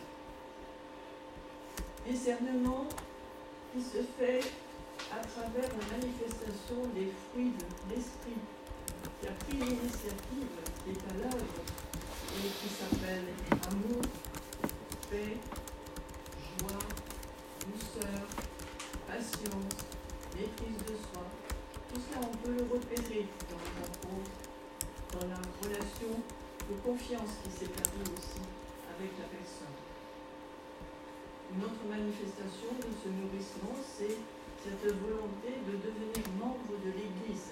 Discernement qui se fait à travers la manifestation des fruits de l'esprit, qui a pris l'initiative, qui est à l'œuvre, et qui s'appelle amour, paix, joie, douceur, patience, maîtrise de soi. Tout cela, on peut le repérer dans les rencontres, dans la relation de confiance qui s'établit aussi avec la personne. Une autre manifestation de ce nourrissement, c'est cette volonté de devenir membre de l'Église,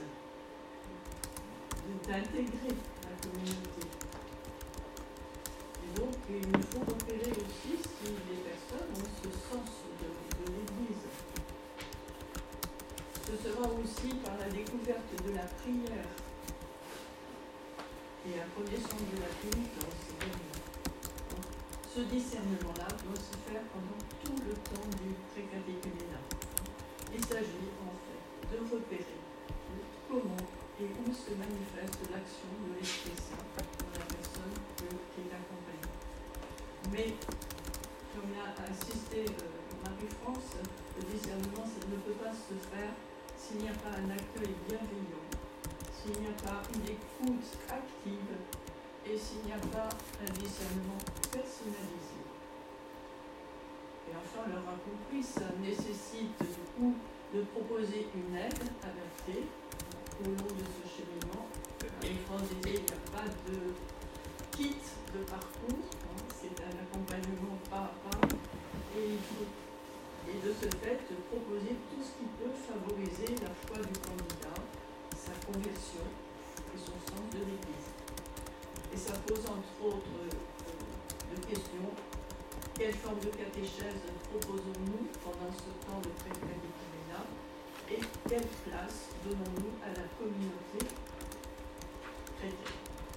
d'intégrer la communauté. Et donc, il nous faut repérer aussi si les personnes ont ce sens de l'Église. Ce sera aussi par la découverte de la prière et la connaissance de la pénitence également. ce discernement-là doit se faire pendant tout le temps du pré-catéchuménat. Il s'agit en fait de repérer comment et où se manifeste l'action de l'Esprit Saint dans la personne qui est accompagnée. Mais, comme l'a insisté Marie-France, le discernement ça ne peut pas se faire s'il n'y a pas un accueil bienveillant, s'il n'y a pas une écoute active et s'il n'y a pas un discernement personnalisé. Et enfin, on l'aura compris, ça nécessite du coup de proposer une aide adaptée au long de ce cheminement. Marie-France disait qu'il n'y a pas de kit de parcours, hein, c'est un accompagnement pas à pas et de ce fait proposer tout ce qui peut favoriser la foi du candidat, sa conversion et son sens de l'Église. Et ça pose entre autres deux questions. Quelle forme de catéchèse proposons-nous pendant ce temps de pré-catéchuménat et quelle place donnons-nous à la communauté chrétienne?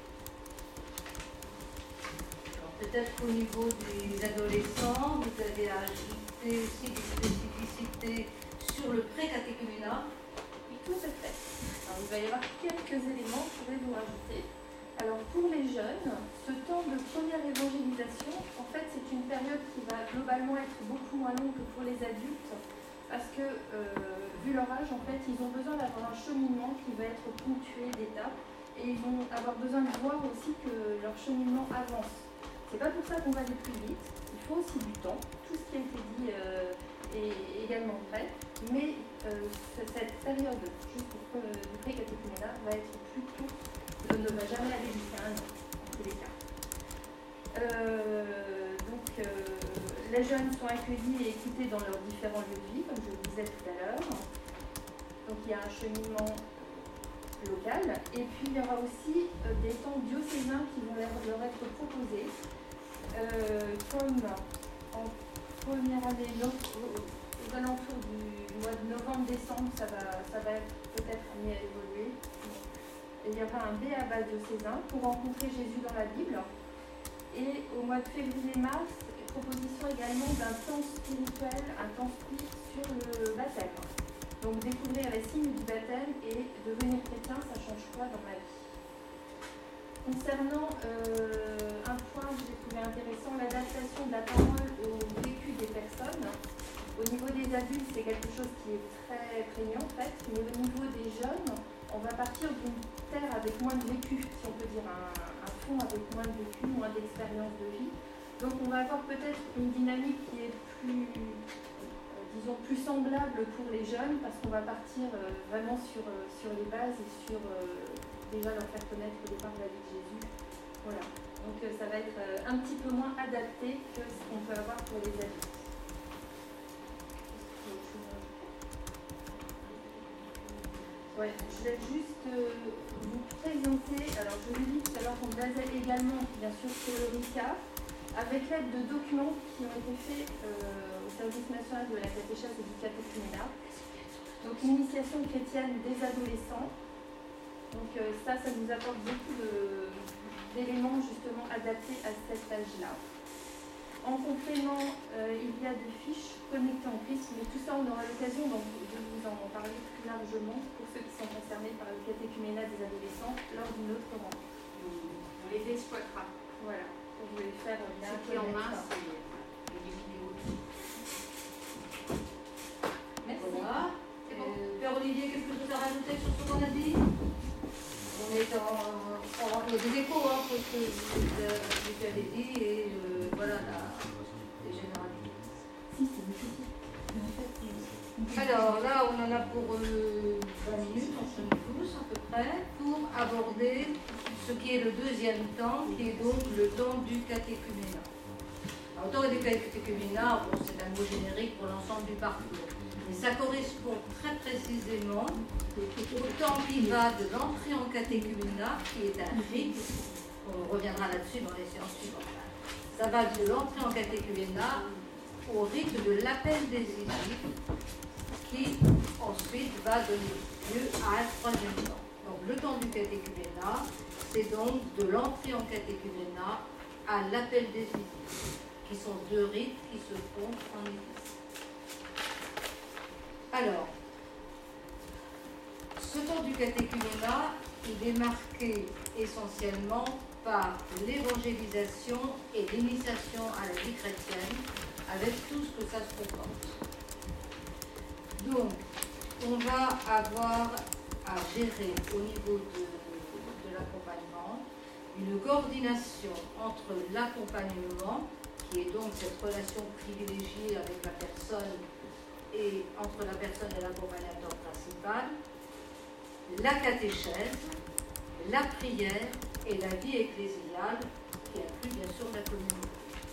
Peut-être qu'au niveau des adolescents, vous avez ajouté aussi des spécificités sur le pré-catéchuménat.
Oui, tout à fait. Alors, il va y avoir quelques éléments que je pourrais vous rajouter. Alors pour les jeunes, ce temps de première évangélisation, en fait c'est une période qui va globalement être beaucoup moins longue que pour les adultes, parce que vu leur âge, en fait, ils ont besoin d'avoir un cheminement qui va être ponctué d'étapes, et ils vont avoir besoin de voir aussi que leur cheminement avance. C'est pas pour ça qu'on va aller plus vite, il faut aussi du temps, tout ce qui a été dit est également vrai, mais cette période juste du pré-catéchuménat va être plutôt, ne va jamais aller jusqu'à 1 an, en tous les cas. Les jeunes sont accueillis et écoutés dans leurs différents lieux de vie, comme je le disais tout à l'heure. Donc il y a un cheminement local, et puis il y aura aussi des temps diocésains qui vont leur être proposés, comme en première année, aux alentours du mois de novembre-décembre, ça va être peut-être amené à évoluer. Et il y aura un B.A.B.A. diocésain pour rencontrer Jésus dans la Bible. Et au mois de février-mars, proposition également d'un temps spirituel, un temps spirituel sur le baptême. Donc découvrir les signes du baptême et devenir chrétien, ça change quoi dans ma vie? Concernant un point que j'ai trouvé intéressant, l'adaptation de la parole au vécu des personnes. Au niveau des adultes, c'est quelque chose qui est très prégnant en fait, mais au niveau des jeunes, on va partir d'une terre avec moins de vécu, si on peut dire, un fond avec moins de vécu, moins d'expérience de vie. Donc on va avoir peut-être une dynamique qui est plus, disons, plus semblable pour les jeunes, parce qu'on va partir vraiment sur les bases et sur déjà leur faire connaître au départ la vie de Jésus. Voilà. Donc ça va être un petit peu moins adapté que ce qu'on peut avoir pour les adultes. Ouais, je vais juste vous présenter, alors je vous ai dit tout à l'heure qu'on basait également bien sûr sur le RICA, avec l'aide de documents qui ont été faits au Service national de la catéchèse et du catéchuménat. Donc l'initiation chrétienne des adolescents. Donc ça nous apporte beaucoup d'éléments justement adaptés à cet âge-là. En complément, il y a des fiches connectées en Christ, mais tout ça, on aura l'occasion de vous en parler plus largement pour ceux qui sont concernés par le catéchuménat des adolescents lors d'une autre rencontre.
On les exploitera.
Voilà, pour vous les faire bien
en main,
connaître.
c'est les vidéos.
Merci.
Voilà.
C'est bon.
Père Olivier, quelque chose à rajouter sur ce qu'on a dit? On est il y a des échos entre ce que vous avez dit et voilà les généralités.
Si, c'est difficile.
Alors là, on en a pour 20 minutes, on se met tous à peu près, pour aborder ce qui est le deuxième temps, qui est donc le temps du catéchuménat. Alors, le temps du catéchuménat, bon, c'est un mot générique pour l'ensemble du parcours. Mais ça correspond très précisément au temps qui va de l'entrée en catéchuménat, qui est un rite, on reviendra là-dessus dans les séances suivantes. Ça va de l'entrée en catéchuménat au rite de l'appel décisif, qui ensuite va donner lieu à un troisième temps. Donc le temps du catéchuménat, c'est donc de l'entrée en catéchuménat à l'appel des Églises, qui sont deux rites qui se font en Église. Alors, ce temps du catéchuménat, il est marqué essentiellement par l'évangélisation et l'initiation à la vie chrétienne, avec tout ce que ça se comporte. Donc, on va avoir à gérer au niveau de l'accompagnement une coordination entre l'accompagnement, qui est donc cette relation privilégiée avec la personne et entre la personne et l'accompagnateur principal, la catéchèse, la prière et la vie ecclésiale, qui inclut bien sûr la communauté.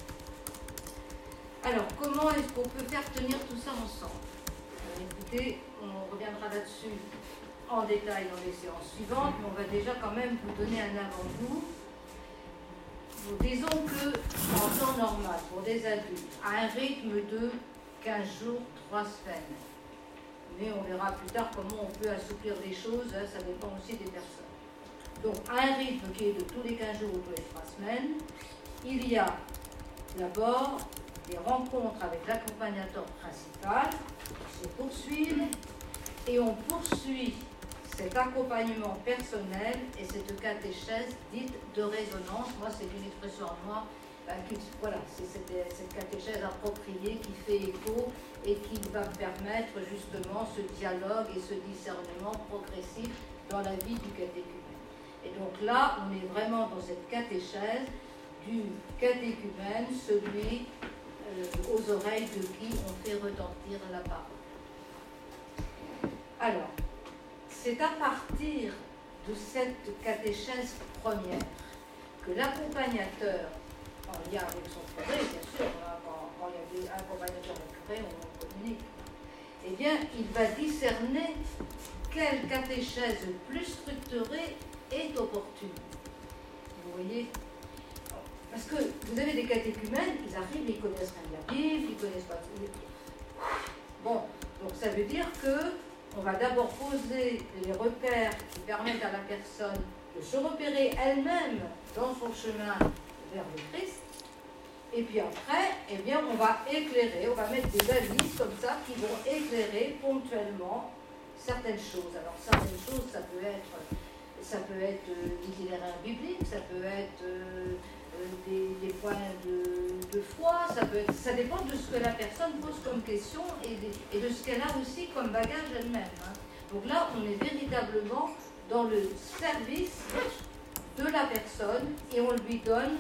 Alors, comment est-ce qu'on peut faire tenir tout ça ensemble? Écoutez, on reviendra là-dessus en détail dans les séances suivantes, mais on va déjà quand même vous donner un avant-goût. Disons que en temps normal, pour des adultes, à un rythme de 15 jours, 3 semaines, mais on verra plus tard comment on peut assouplir les choses, ça dépend aussi des personnes. Donc, à un rythme qui est de tous les 15 jours ou tous les 3 semaines, il y a d'abord des rencontres avec l'accompagnateur principal qui se poursuivent, et on poursuit cet accompagnement personnel et cette catéchèse dite de résonance. Moi, c'est une expression en moi, voilà, c'est cette catéchèse appropriée qui fait écho et qui va permettre justement ce dialogue et ce discernement progressif dans la vie du catéchumène. Et donc là, on est vraiment dans cette catéchèse du catéchumène, celui aux oreilles de qui on fait retentir la parole. Alors, c'est à partir de cette catéchèse première que l'accompagnateur, en lien avec son curé, bien sûr, quand il y a des accompagnateurs de curé, on communique, eh bien, il va discerner quelle catéchèse plus structurée est opportune. Vous voyez? Parce que vous avez des catéchumènes, ils arrivent, ils connaissent rien de la Bible, ils connaissent pas tout. Bon, donc ça veut dire que on va d'abord poser les repères qui permettent à la personne de se repérer elle-même dans son chemin vers le Christ. Et puis après, eh bien, on va éclairer, on va mettre des balises comme ça qui vont éclairer ponctuellement certaines choses. Alors certaines choses, ça peut être l'itinéraire biblique, ça peut être des points de foi, ça dépend de ce que la personne pose comme question et de ce qu'elle a aussi comme bagage elle-même. Hein. Donc là, on est véritablement dans le service de la personne et on lui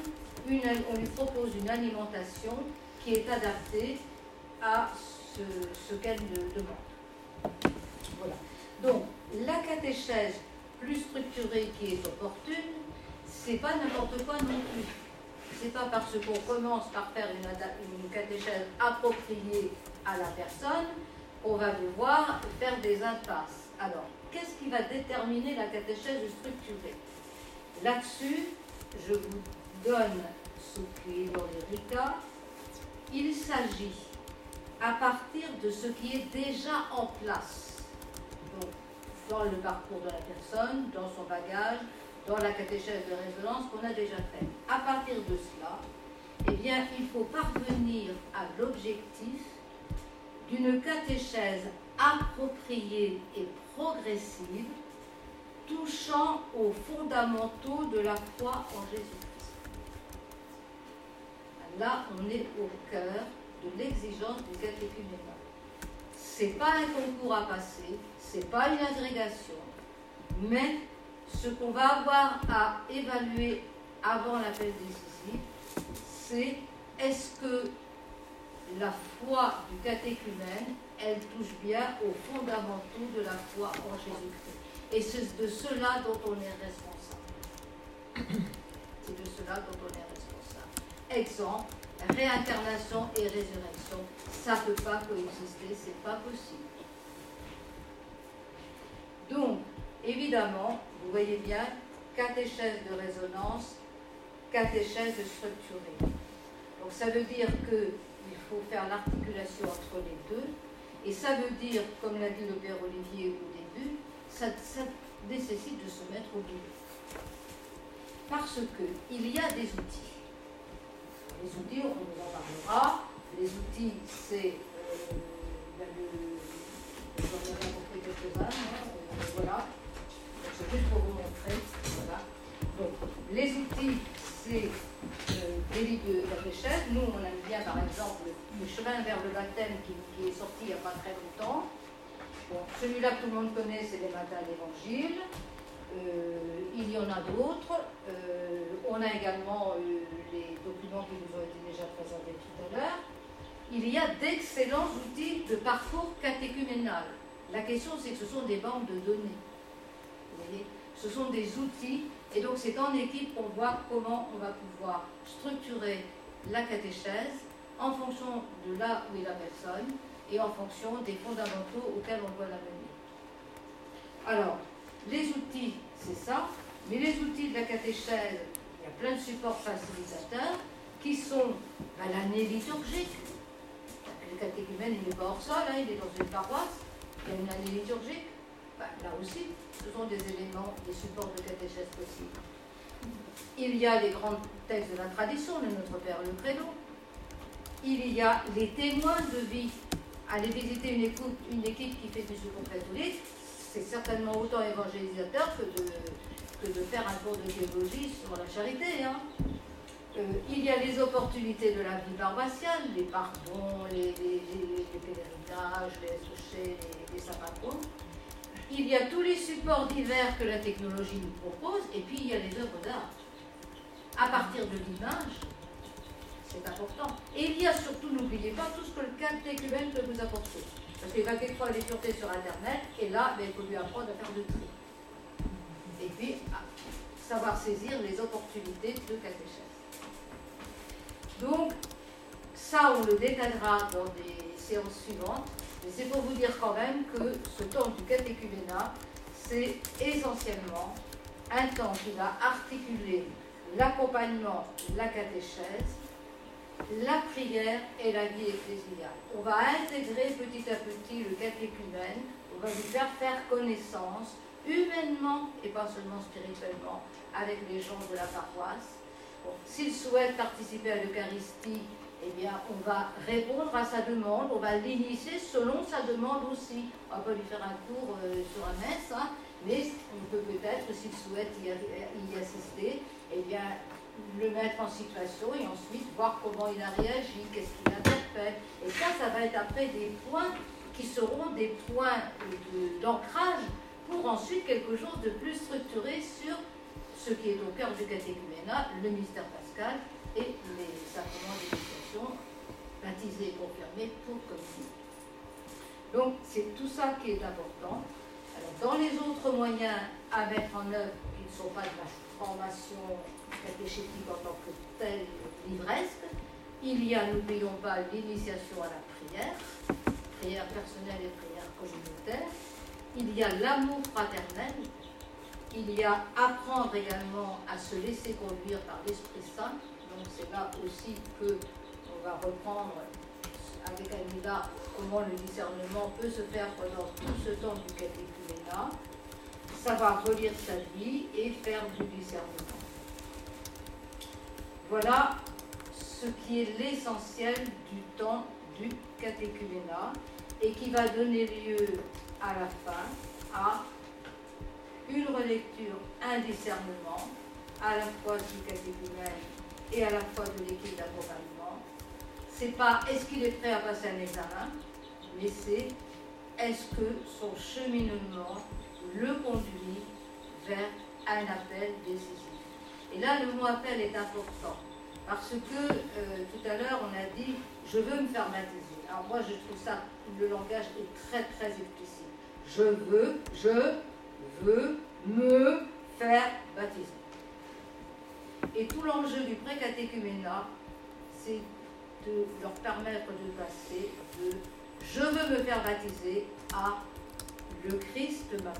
propose une alimentation qui est adaptée à ce qu'elle demande. Voilà. Donc, la catéchèse plus structurée qui est opportune, c'est pas n'importe quoi non plus. C'est pas parce qu'on commence par faire une catéchèse appropriée à la personne qu'on va devoir faire des impasses. Alors, qu'est-ce qui va déterminer la catéchèse structurée? Là-dessus, je vous donne ce qui est dans les RICA. Il s'agit, à partir de ce qui est déjà en place, donc dans le parcours de la personne, dans son bagage, dans la catéchèse de résonance qu'on a déjà faite. À partir de cela, eh bien, il faut parvenir à l'objectif d'une catéchèse appropriée et progressive, touchant aux fondamentaux de la foi en Jésus-Christ. Là, on est au cœur de l'exigence du catéchuménat. Ce n'est pas un concours à passer, ce n'est pas une agrégation, mais ce qu'on va avoir à évaluer avant l'appel décisif, c'est est-ce que la foi du catéchumène, elle touche bien aux fondamentaux de la foi en Jésus-Christ. Et c'est de cela dont on est responsable. C'est de cela dont on est responsable. Exemple, réincarnation et résurrection, ça ne peut pas coexister, c'est pas possible. Donc, évidemment, vous voyez bien, catéchèse de résonance, catéchèse structurée. Donc ça veut dire qu'il faut faire l'articulation entre les deux, et ça veut dire, comme l'a dit le Père Olivier au début, ça nécessite de se mettre au boulot. Parce qu'il y a des outils. les outils, on nous en parlera. Les outils, c'est... j'en ai rien compris quelques-uns, voilà. C'est juste pour vous montrer. Voilà. Donc, les outils, c'est des livres de catéchèse. Nous, on aime bien, par exemple, le chemin vers le baptême qui est sorti il n'y a pas très longtemps. Bon, celui-là que tout le monde connaît, c'est les matins d'évangile. Il y en a d'autres. On a également les documents qui vous ont été déjà présentés tout à l'heure. Il y a d'excellents outils de parcours catéchuménal. La question, c'est que ce sont des banques de données. Vous voyez, ce sont des outils, et donc c'est en équipe qu'on voit comment on va pouvoir structurer la catéchèse en fonction de là où est la personne et en fonction des fondamentaux auxquels on doit la mener. Alors, les outils, c'est ça, mais les outils de la catéchèse, il y a plein de supports facilitateurs qui sont l'année liturgique. Le catéchumène, il n'est pas hors sol, hein, il est dans une paroisse, il y a une année liturgique. Là aussi, ce sont des éléments, des supports de catéchèse possibles. Il y a les grands textes de la tradition, de notre Père le Credo. Il y a les témoins de vie. Aller visiter une équipe qui fait du secours catholique, c'est certainement autant évangélisateur que de faire un cours de théologie sur la charité. Hein. Il y a les opportunités de la vie paroissiale, les pardons, les pèlerinages, les SOC, les sapacons. Il y a tous les supports divers que la technologie nous propose, et puis il y a les œuvres d'art. À partir de l'image, c'est important. Et il y a surtout, n'oubliez pas, tout ce que le catéchumène peut vous apporter. Parce qu'il va quelquefois aller fureter sur Internet, et là, il faut lui apprendre à faire le tri. Et puis, savoir saisir les opportunités de catéchèse. Donc, ça, on le détaillera dans des séances suivantes. Mais c'est pour vous dire quand même que ce temps du catéchuménat, c'est essentiellement un temps qui va articuler l'accompagnement, la catéchèse, la prière et la vie ecclésiale. On va intégrer petit à petit le catéchumène, on va lui faire connaissance, humainement et pas seulement spirituellement, avec les gens de la paroisse. Bon, s'il souhaite participer à l'Eucharistie, eh bien, on va répondre à sa demande, on va l'initier selon sa demande aussi. On va pas lui faire un cours sur la messe, hein, mais on peut peut-être, s'il souhaite y assister, eh bien, le mettre en situation et ensuite voir comment il a réagi, qu'est-ce qu'il interpelle. Et ça va être après des points qui seront des points d'ancrage pour ensuite quelque chose de plus structuré sur ce qui est au cœur du catéchuménat, le mystère pascal et les sacrements d'initiation baptisés et confirmés pour communier. Donc c'est tout ça qui est important. Alors dans les autres moyens à mettre en œuvre qui ne sont pas de la formation catéchétique en tant que telle livresque, il y a, n'oublions pas, l'initiation à la prière personnelle et prière communautaire, il y a l'amour fraternel, il y a apprendre également à se laisser conduire par l'Esprit Saint. Donc c'est là aussi qu'on va reprendre avec Anila comment le discernement peut se faire pendant tout ce temps du catéchuménat, savoir relire sa vie et faire du discernement. Voilà ce qui est l'essentiel du temps du catéchuménat et qui va donner lieu à la fin à une relecture, un discernement, à la fois du catéchumène et à la fois de l'équipe d'accompagnement. C'est pas est-ce qu'il est prêt à passer un examen, mais c'est est-ce que son cheminement le conduit vers un appel décisif. Et là, le mot appel est important, parce que tout à l'heure, on a dit « je veux me faire baptiser ». Alors moi, je trouve ça, le langage est très très explicite. Je veux me faire baptiser. Et tout l'enjeu du pré-catéchuménat, c'est de leur permettre de passer de « je veux me faire baptiser » à « le Christ m'appelle ».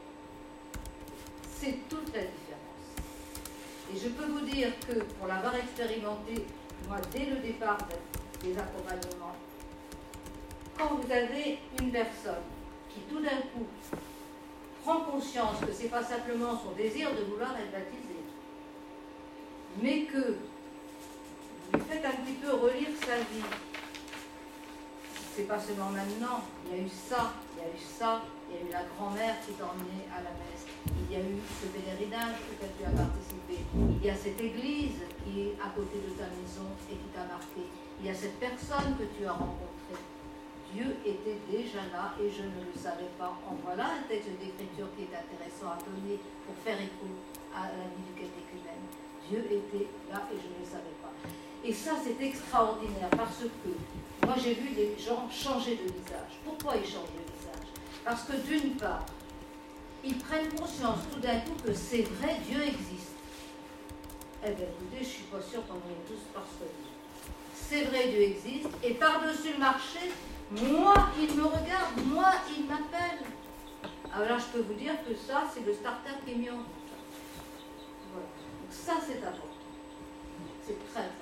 C'est toute la différence. Et je peux vous dire que pour l'avoir expérimenté, moi, dès le départ des accompagnements, quand vous avez une personne qui tout d'un coup prend conscience que ce n'est pas simplement son désir de vouloir être baptisé, mais que lui faites un petit peu relire sa vie. C'est pas seulement maintenant, il y a eu ça, il y a eu ça, il y a eu la grand-mère qui t'a emmené à la messe, il y a eu ce pèlerinage auquel tu as participé, il y a cette église qui est à côté de ta maison et qui t'a marqué, il y a cette personne que tu as rencontrée. Dieu était déjà là et je ne le savais pas. En voilà un texte d'écriture qui est intéressant à donner pour faire écho à la vie du catéchumène. Dieu était là et je ne le savais pas. Et ça, c'est extraordinaire parce que moi, j'ai vu des gens changer de visage. Pourquoi ils changent de visage? Parce que d'une part, ils prennent conscience tout d'un coup que c'est vrai, Dieu existe. Eh bien, écoutez, je ne suis pas sûre qu'on en est tous persuadés. C'est vrai, Dieu existe. Et par-dessus le marché, moi, il me regarde, moi, il m'appelle. Alors là, je peux vous dire que ça, c'est le starter qui est mis en route. Voilà. Donc ça, c'est important. C'est très, très important.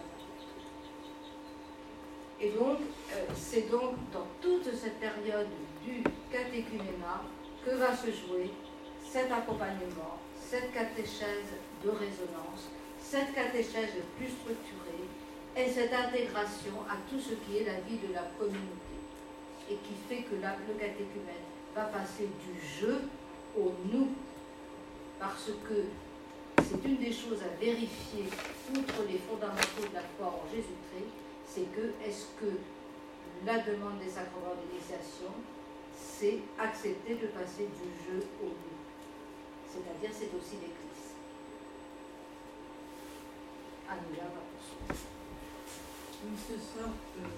Et donc, c'est donc dans toute cette période du catéchuménat que va se jouer cet accompagnement, cette catéchèse de résonance, cette catéchèse plus structurée et cette intégration à tout ce qui est la vie de la communauté et qui fait que le catéchumène va passer du je au nous parce que c'est une des choses à vérifier outre les fondamentaux de la foi en Jésus-Christ, c'est que est-ce que la demande des sacrements d'initiation, c'est accepter de passer du je au nous. C'est-à-dire, c'est aussi l'Église. Anoulia va poursuivre.
Ce soir,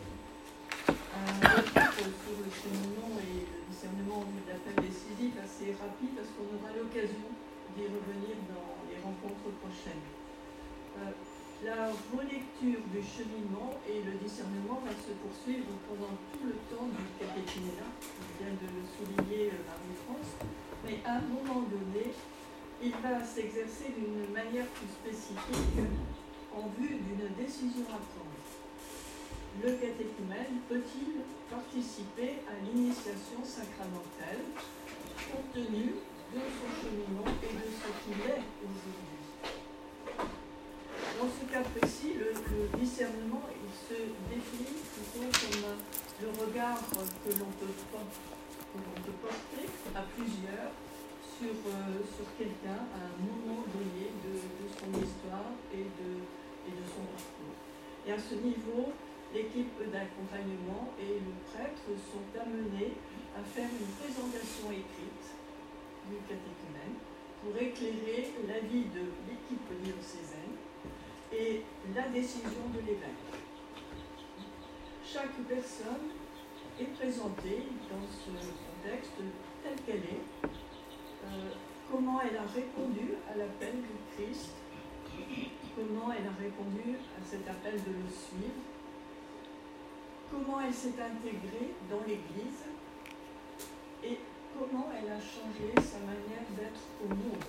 un retour sur le cheminement et le discernement en vue de l'appel décisif assez rapide parce qu'on aura l'occasion d'y revenir dans les rencontres prochaines. La relecture du cheminement et le discernement va se poursuivre pendant tout le temps du catéchuménat, comme vient de le souligner Marie-France, mais à un moment donné, il va s'exercer d'une manière plus spécifique en vue d'une décision à prendre. Le catéchumène peut-il participer à l'initiation sacramentelle compte tenu de son cheminement et de ce qu'il est aujourd'hui? Dans ce cas précis, le discernement il se définit plutôt comme le regard que l'on peut porter à plusieurs sur quelqu'un à un moment donné de son histoire et de son parcours. Et à ce niveau, l'équipe d'accompagnement et le prêtre sont amenés à faire une présentation écrite du catéchumène pour éclairer l'avis de l'équipe diocésaine et la décision de l'évêque. Chaque personne est présentée dans ce contexte tel qu'elle est, comment elle a répondu à l'appel du Christ, comment elle a répondu à cet appel de le suivre, comment elle s'est intégrée dans l'Église et comment elle a changé sa manière d'être au monde.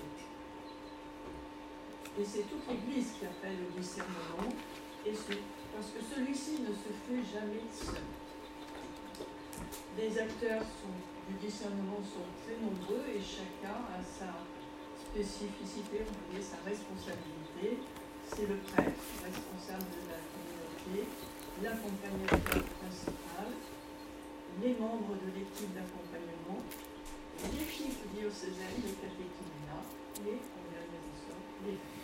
Et c'est toute l'Église qui appelle au discernement, parce que celui-ci ne se fait jamais seul. Les acteurs du discernement sont très nombreux et chacun a sa spécificité, on va dire sa responsabilité. C'est le prêtre, responsable de la communauté, l'accompagnateur principal, les membres de l'équipe d'accompagnement, l'équipe diocésaine de catéchuménat et, en dernier ressort, les filles.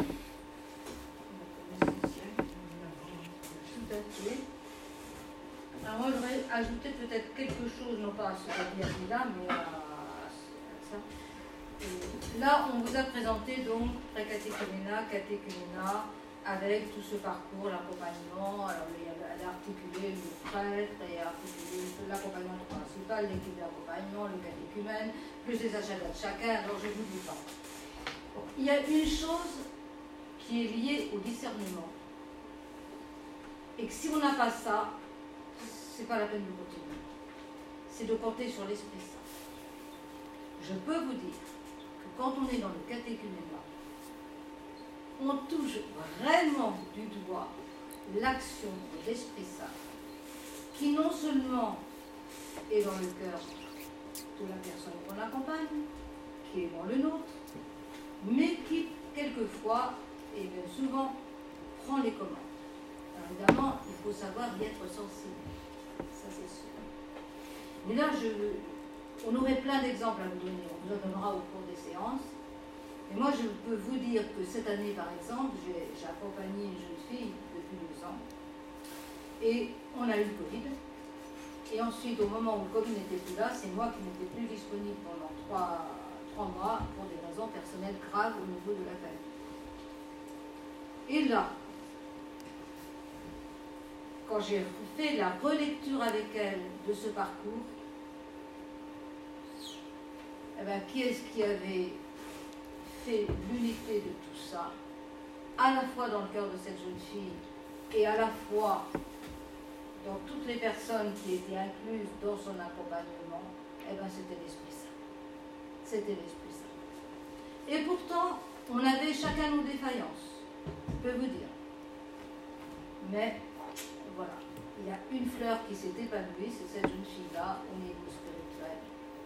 Tout à fait. Alors moi, je voudrais ajouter peut-être quelque chose, non pas à ce que vient dit là, mais à ça. Et là, on vous a présenté donc pré-catéchuménat, catéchuménat, avec tout ce parcours, l'accompagnement. Alors, elle a articulé le prêtre et articulé l'accompagnement principal, l'équipe d'accompagnement, le catéchumène, plus les agendas de chacun. Alors, je ne vous dis pas. Bon, il y a une chose qui est liée au discernement. Et que si on n'a pas ça, c'est pas la peine de continuer. C'est de compter sur l'Esprit Saint. Je peux vous dire que quand on est dans le catéchuménat, on touche vraiment du doigt l'action de l'Esprit Saint, qui non seulement est dans le cœur de la personne qu'on accompagne, qui est dans le nôtre, mais qui, quelquefois, et bien souvent, prend les commandes. Alors évidemment, il faut savoir y être sensible, ça c'est sûr. Mais là, on aurait plein d'exemples à vous donner, on vous en donnera au cours des séances. Et moi, je peux vous dire que cette année, par exemple, j'ai accompagné une jeune fille depuis 2 ans, et on a eu le Covid. Et ensuite, au moment où le Covid n'était plus là, c'est moi qui n'étais plus disponible pendant 3 mois pour des raisons personnelles graves au niveau de la famille. Et là, quand j'ai fait la relecture avec elle de ce parcours, eh bien, qui est-ce qui avait fait l'unité de tout ça, à la fois dans le cœur de cette jeune fille et à la fois dans toutes les personnes qui étaient incluses dans son accompagnement, eh bien, c'était l'Esprit Saint. C'était l'Esprit Saint. Et pourtant, on avait chacun nos défaillances, je peux vous dire. Mais, voilà, il y a une fleur qui s'est épanouie, c'est cette jeune fille-là, au niveau spirituel.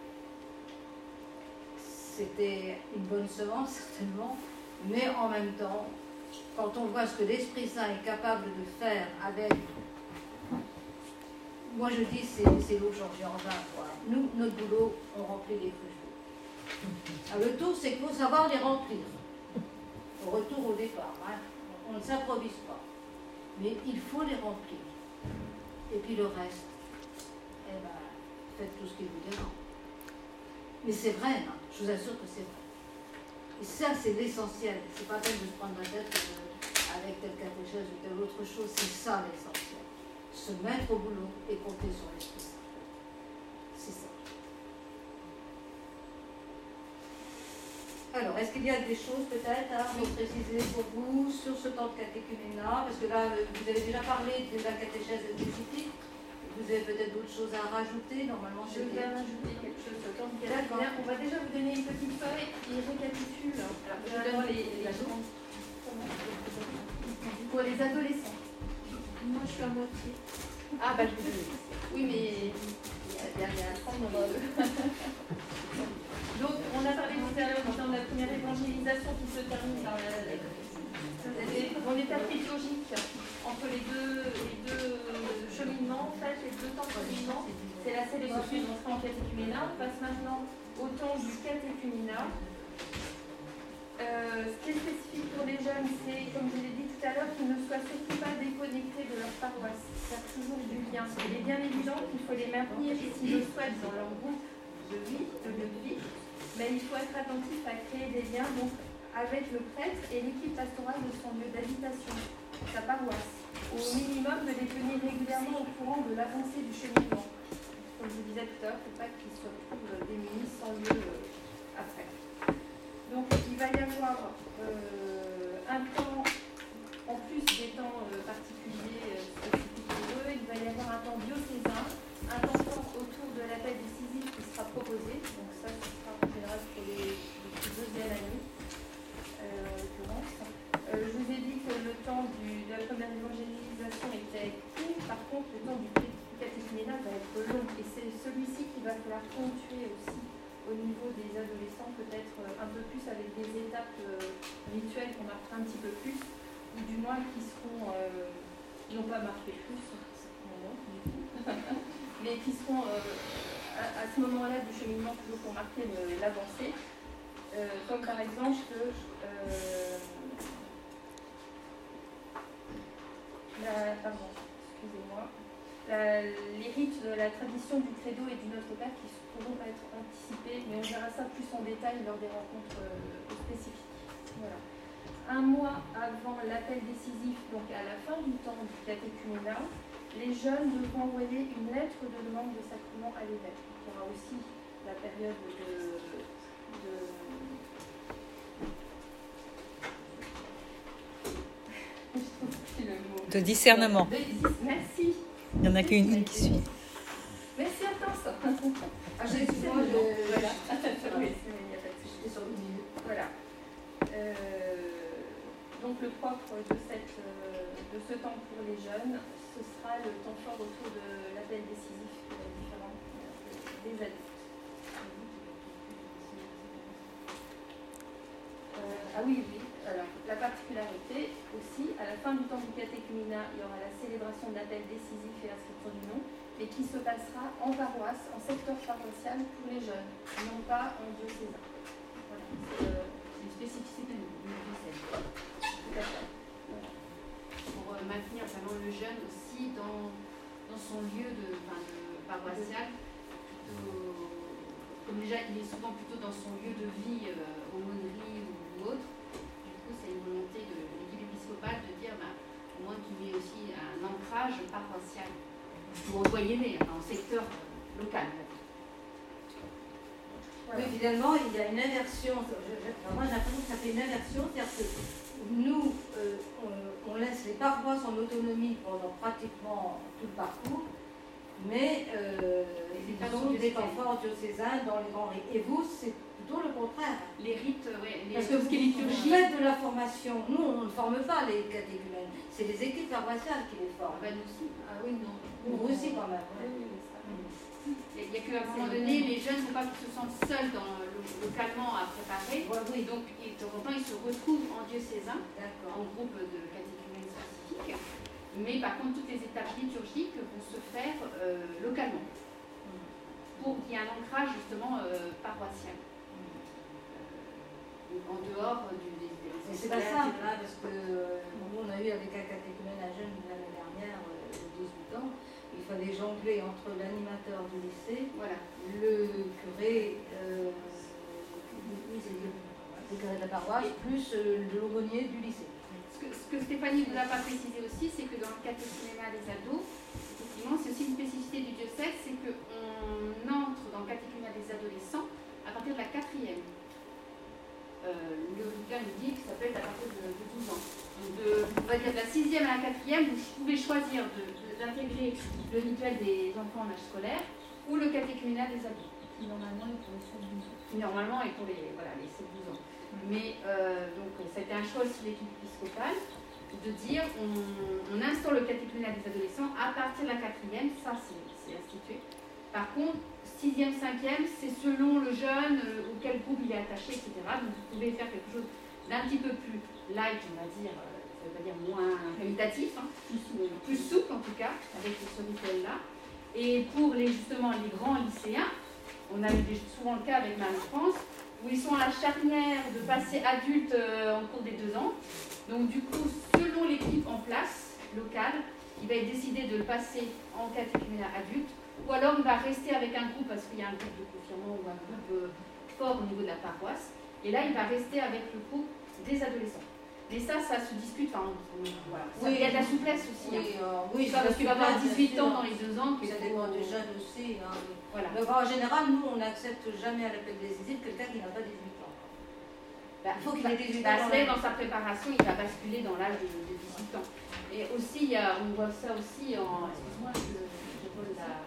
C'était une bonne semence, certainement, mais en même temps, quand on voit ce que l'Esprit Saint est capable de faire avec, moi je dis, c'est l'eau changée en vin, quoi. Nous, notre boulot, on remplit les cruches d'eau. Le tour, c'est qu'il faut savoir les remplir. Au retour au départ, hein. On ne s'improvise pas, mais il faut les remplir. Et puis le reste, eh ben, faites tout ce qu'il vous dira. Mais c'est vrai, hein, je vous assure que c'est vrai. Et ça, c'est l'essentiel. C'est pas la peine de se prendre la tête avec telle catéchèse ou telle autre chose. C'est ça l'essentiel. Se mettre au boulot et compter sur l'Esprit Saint. C'est ça. Alors, est-ce qu'il y a des choses peut-être à préciser pour vous sur ce temps de catéchuménat? Parce que là, vous avez déjà parlé de la catéchèse spécifique. Vous avez peut-être d'autres choses à rajouter. Normalement,
je vais rajouter quelque chose sur le temps de catéchuménat. On va déjà vous donner une petite feuille qui récapitule pour les adolescents.
Moi, je suis à moitié.
Ah, bah, je vous donne. Oui, mais il y a un temps dans le... Donc, on a parlé tout à l'heure de la première évangélisation qui se termine par mon état liturgique entre les deux cheminements, en fait, les 2 temps de cheminement. C'est la célébration de l'entrée en catéchuménat. On passe maintenant au temps du catéchuménat. Ce qui est spécifique pour les jeunes, c'est, comme je l'ai dit tout à l'heure, qu'ils ne soient surtout pas déconnectés de leur paroisse. Faire toujours du lien. Il est bien évident qu'il faut les maintenir, s'ils le souhaitent, dans leur groupe de vie, de lieu de vie. Mais il faut être attentif à créer des liens donc, avec le prêtre et l'équipe pastorale de son lieu d'habitation, sa paroisse. Au minimum, de les tenir régulièrement au courant de l'avancée du cheminement. Comme je vous disais tout à l'heure, il ne faut pas qu'ils se retrouvent démunis sans lieu après. Donc, il va y avoir un temps, en plus des temps particuliers spécifiques pour eux, il va y avoir un temps diocésain, un temps fort autour de l'appel décisif qui sera proposé. Donc, ça, ce sera en général pour les 2e années, en l'occurrence. Je vous ai dit que le temps de la première évangélisation était court, par contre, le temps du catéchuménat va être long, et c'est celui-ci qu'il va falloir ponctuer aussi au niveau des adolescents, peut-être un peu plus avec des étapes rituelles qu'on marquera un petit peu plus, ou du moins qui seront, non pas marquées plus, non, du coup, mais qui seront à ce moment-là du cheminement toujours pour marquer l'avancée, comme par exemple les rites de la tradition du credo et du Notre Père qui pourront être anticipés, mais on verra ça plus en détail lors des rencontres spécifiques. Voilà. Un mois avant l'appel décisif, donc à la fin du temps du catéchuménat, les jeunes devront envoyer une lettre de demande de sacrement à l'évêque. Il y aura aussi la période
de discernement.
Merci.
Il n'y en a qu'une qui suit.
Merci Hortense.
Voilà.
Oui, il n'y a pas de souci. Voilà. Donc le propre de ce temps pour les jeunes, ce sera le temps fort autour de l'appel décisif différent des adultes. Ah oui, oui. Alors, la particularité aussi, à la fin du temps du catéchuménat, il y aura la célébration d'appel décisif et l'inscription du nom, mais qui se passera en paroisse, en secteur paroissial pour les jeunes, non pas en diocésain. Voilà, c'est une spécificité du diocèse. Tout à fait. Voilà.
Pour maintenir vraiment le jeune aussi dans son lieu de paroissial. Comme déjà il est souvent plutôt dans son lieu de vie, aumônerie ou autre, du coup c'est une volonté de l'équipe épiscopale de dire au moins qu'il y ait aussi un ancrage paroissial. Vous voyez, mais en secteur local.
Voilà.
Oui, finalement, il y a une inversion. Moi, j'ai l'impression que ça fait une inversion, c'est-à-dire que nous, on laisse les paroisses en autonomie pendant pratiquement tout le parcours, mais ils ont des enfants diocésains dans les grands rites. Et vous, c'est plutôt le contraire.
Les rites, oui.
Parce que vous faites de la formation. Nous, on ne forme pas les catéchumènes. C'est les équipes paroissiales qui les forment.
Nous aussi. Ah oui, non.
Vous aussi, quand même.
Il n'y a qu'à un moment donné, les jeunes ne faut pas qu'ils se sentent seuls localement à préparer.
Oui.
Donc, de temps en temps, ils se retrouvent en diocésain, en
D'accord.
groupe de catéchumènes spécifiques. Mais par contre, toutes les étapes liturgiques vont se faire localement, pour qu'il y ait un ancrage justement paroissial. En dehors des
C'est pas simple, hein, parce que nous, on a eu avec un catéchumène un jeune l'année dernière, de 18 ans, il fallait jongler entre l'animateur du lycée,
voilà,
le curé, le curé de la paroisse, plus l'aumônier du lycée.
Ce que Stéphanie ne vous a pas précisé aussi, c'est que dans le catéchuménat des ados, effectivement, c'est aussi une spécificité du diocèse, c'est qu'on entre dans le catéchuménat des adolescents à partir de la 4e. Le rituel nous dit que ça peut être à partir de 12 ans. Donc on va dire de la 6e à la 4e, vous pouvez choisir d'intégrer le rituel des enfants en âge scolaire ou le catéchuménat des ados.
Qui normalement est pour les 7-12 ans.
Qui normalement est pour les 7-12 ans. Mais donc ça a été un choix aussi de l'équipe épiscopale de dire on instaure le catéchuménat des adolescents à partir de la 4e, ça c'est institué. Par contre, 6e, 5e, c'est selon le jeune auquel groupe il est attaché, etc. Donc vous pouvez faire quelque chose d'un petit peu plus light, on va dire, ça ne veut pas dire moins qualitatif, hein, plus souple en tout cas, avec ce rituel-là. Et pour justement les grands lycéens, on a eu souvent le cas avec Marie-France, où ils sont à la charnière de passer adulte en cours des 2 ans. Donc du coup, selon l'équipe en place, locale, il va être décidé de le passer en catéchuménat adulte, ou alors il va rester avec un groupe, parce qu'il y a un groupe de confirmants ou un groupe fort au niveau de la paroisse, et là il va rester avec le groupe des adolescents. Mais ça se discute, enfin, voilà.
Oui,
il y a de la souplesse aussi.
Oui,
pas parce qu'il va avoir 18 ans dans les 2 ans.
Ça dépend des jeunes aussi. Hein.
Voilà.
Donc en général, nous, on n'accepte jamais à l'appel décisif quelqu'un qui n'a pas 18 ans. Il faut qu'il ait 18 ans.
Dans sa préparation, il va basculer dans l'âge de 18 ans. Et aussi, on voit ça aussi en... Excuse-moi, je pose la...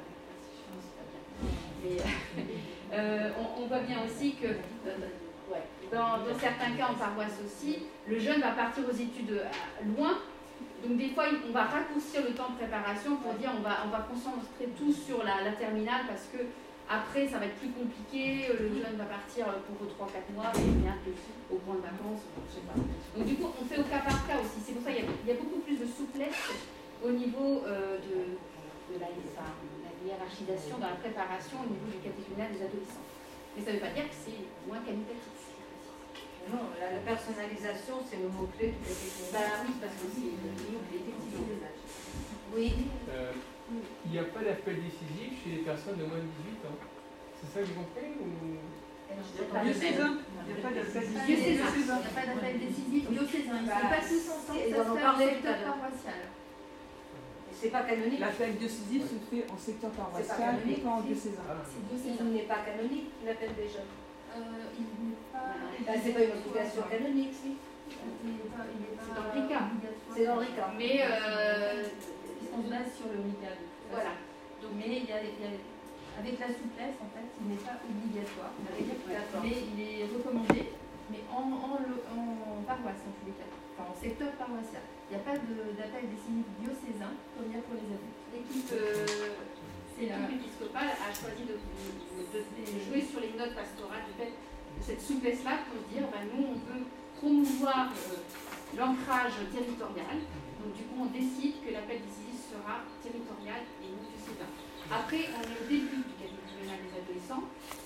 on voit bien aussi que dans certains cas en paroisse aussi, le jeune va partir aux études loin. Donc des fois, on va raccourcir le temps de préparation pour dire on va concentrer tout sur la terminale parce que après ça va être plus compliqué, le jeune va partir pour 3-4 mois, mais bien au point de vacances, je sais pas. Donc du coup, on fait au cas par cas aussi. C'est pour ça qu'il y a beaucoup plus de souplesse au niveau de la hiérarchisation dans la préparation au niveau du catéchuménat des adolescents. Mais ça ne veut pas dire que c'est moins qualitatif.
Non, la personnalisation, c'est le mot-clé du catéchuménat.
Oui, parce que c'est le mot-clé effectivement des âges.
Oui.
Il n'y a pas d'appel décisif chez les personnes de moins de 18 ans. C'est ça que j'ai compris ou...
Diocésain. Il n'y a pas d'appel décisif.
Diocésain. Il n'y a pas d'appel décisif. Diocésain. Ils ne sont pas tous ensemble. Ça se fait en secteur paroissial.
C'est pas canonique.
L'appel décisif se fait en secteur paroissial et pas en diocésain.
Il n'est pas canonique, l'appel des jeunes.
Il n'est pas...
C'est pas une obligation canonique, si.
C'est dans le RICA.
C'est dans le RICA.
Mais
On se base sur le RICA.
voilà.
Donc, mais il y a, avec la souplesse, en fait, il n'est pas obligatoire. Mais il est recommandé, mais en paroisse, en tous les cas. Enfin, en secteur paroissial. Il n'y a pas d'appel décisif diocésain comme il y a pour les adultes.
L'équipe épiscopale a choisi de jouer sur les notes pastorales de cette souplesse-là pour dire nous on peut
promouvoir l'ancrage territorial. Donc du coup, on décide que l'appel décisif sera territorial et non diocésain. Après, on est au début du catéchuménat des adolescents.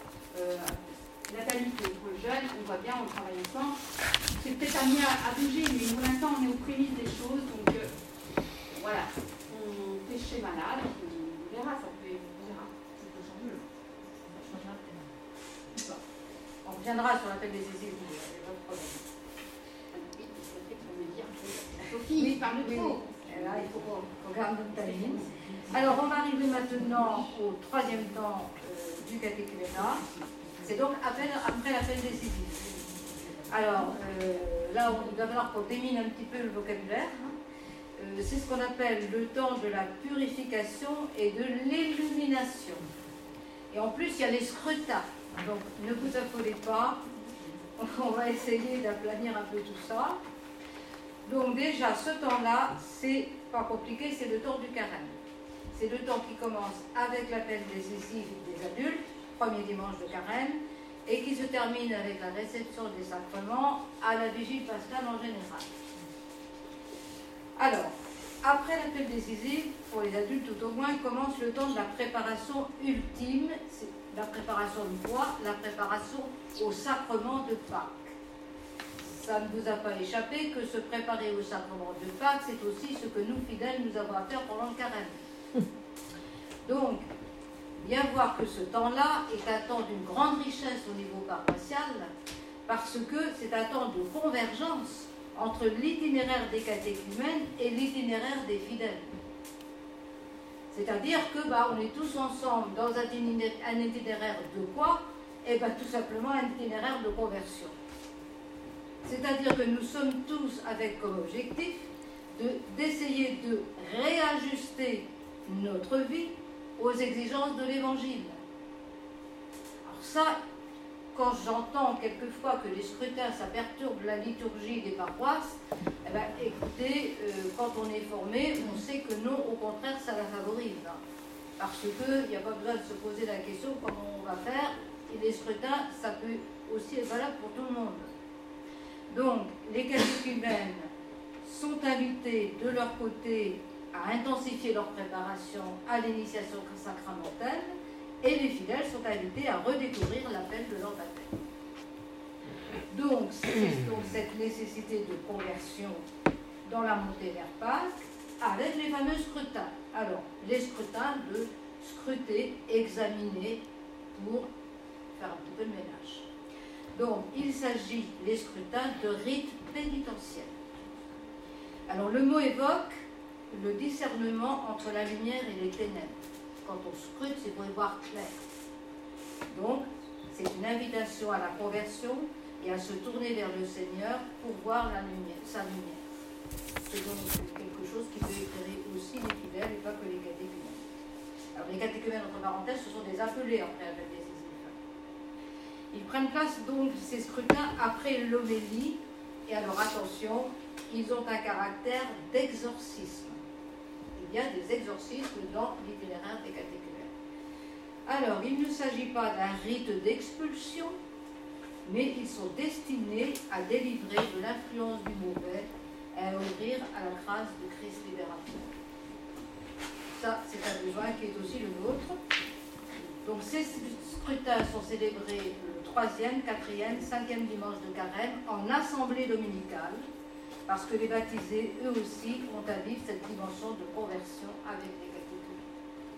Nathalie, pour le jeune, on voit bien, on travaille ensemble. C'est peut-être amené à bouger, mais pour l'instant, on est aux prémices des choses. Donc voilà, on fait ce schéma-là, on verra, ça peut changer. Ça changera peut-être. Bon. On reviendra sur l'appel des essais, il n'y a pas de problème. Oui, c'est fait qu'on me dire. Sophie, oui, parle trop.
Là, il faut qu'on garde notre timing. Alors, on va arriver maintenant au troisième temps du catéchuménat. C'est donc après l'appel décisif. Alors, là, il va falloir qu'on démine un petit peu le vocabulaire. C'est ce qu'on appelle le temps de la purification et de l'illumination. Et en plus, il y a les scrutins. Donc, ne vous affolez pas. On va essayer d'aplanir un peu tout ça. Donc déjà, ce temps-là, c'est pas compliqué, c'est le temps du carême. C'est le temps qui commence avec l'appel décisif des adultes, premier dimanche de carême, et qui se termine avec la réception des sacrements à la vigile pascale en général. Alors, après l'appel décisif, pour les adultes tout au moins, commence le temps de la préparation ultime, c'est la préparation de quoi? La préparation au sacrement de Pâques. Ça ne vous a pas échappé que se préparer au sacrement de Pâques, c'est aussi ce que nous, fidèles, nous avons à faire pendant le carême. Donc, bien voir que ce temps-là est un temps d'une grande richesse au niveau paroissial, parce que c'est un temps de convergence entre l'itinéraire des catéchumènes et l'itinéraire des fidèles. C'est-à-dire que on est tous ensemble dans un itinéraire de quoi? Eh bien, tout simplement un itinéraire de conversion. C'est-à-dire que nous sommes tous avec comme objectif d'essayer de réajuster notre vie aux exigences de l'Évangile. Alors ça, quand j'entends quelquefois que les scrutins, ça perturbe la liturgie des paroisses, eh bien, écoutez, quand on est formé, on sait que non, au contraire, ça la favorise. Hein, parce qu'il n'y a pas besoin de se poser la question comment on va faire, et les scrutins, ça peut aussi être valable pour tout le monde. Donc, les catéchumènes sont invités de leur côté à intensifier leur préparation à l'initiation sacramentelle et les fidèles sont invités à redécouvrir l'appel de leur baptême. Donc, c'est donc cette nécessité de conversion dans la montée vers Pâques avec les fameux scrutins. Alors, les scrutins de scruter, examiner pour faire un petit peu de ménage. Donc, il s'agit, les scrutins, de rites pénitentiels. Alors, le mot évoque le discernement entre la lumière et les ténèbres. Quand on scrute, c'est pour y voir clair. Donc, c'est une invitation à la conversion et à se tourner vers le Seigneur pour voir la lumière, sa lumière. C'est donc quelque chose qui peut éclairer aussi les fidèles et pas que les catéchumènes. Alors, les catéchumènes, entre parenthèses, ce sont des appelés après l'appel décisif. Ils prennent place donc, ces scrutins, après l'homélie, et alors attention, ils ont un caractère d'exorcisme. Il y a des exorcismes dans l'itinéraire des catéchumènes. Alors, il ne s'agit pas d'un rite d'expulsion, mais ils sont destinés à délivrer de l'influence du mauvais et à ouvrir à la grâce de Christ libérateur. Ça, c'est un besoin qui est aussi le nôtre. Donc, ces scrutins sont célébrés le 3e, 4e, 5e dimanche de carême en assemblée dominicale, parce que les baptisés, eux aussi, ont à vivre cette dimension de conversion avec les catéchumènes.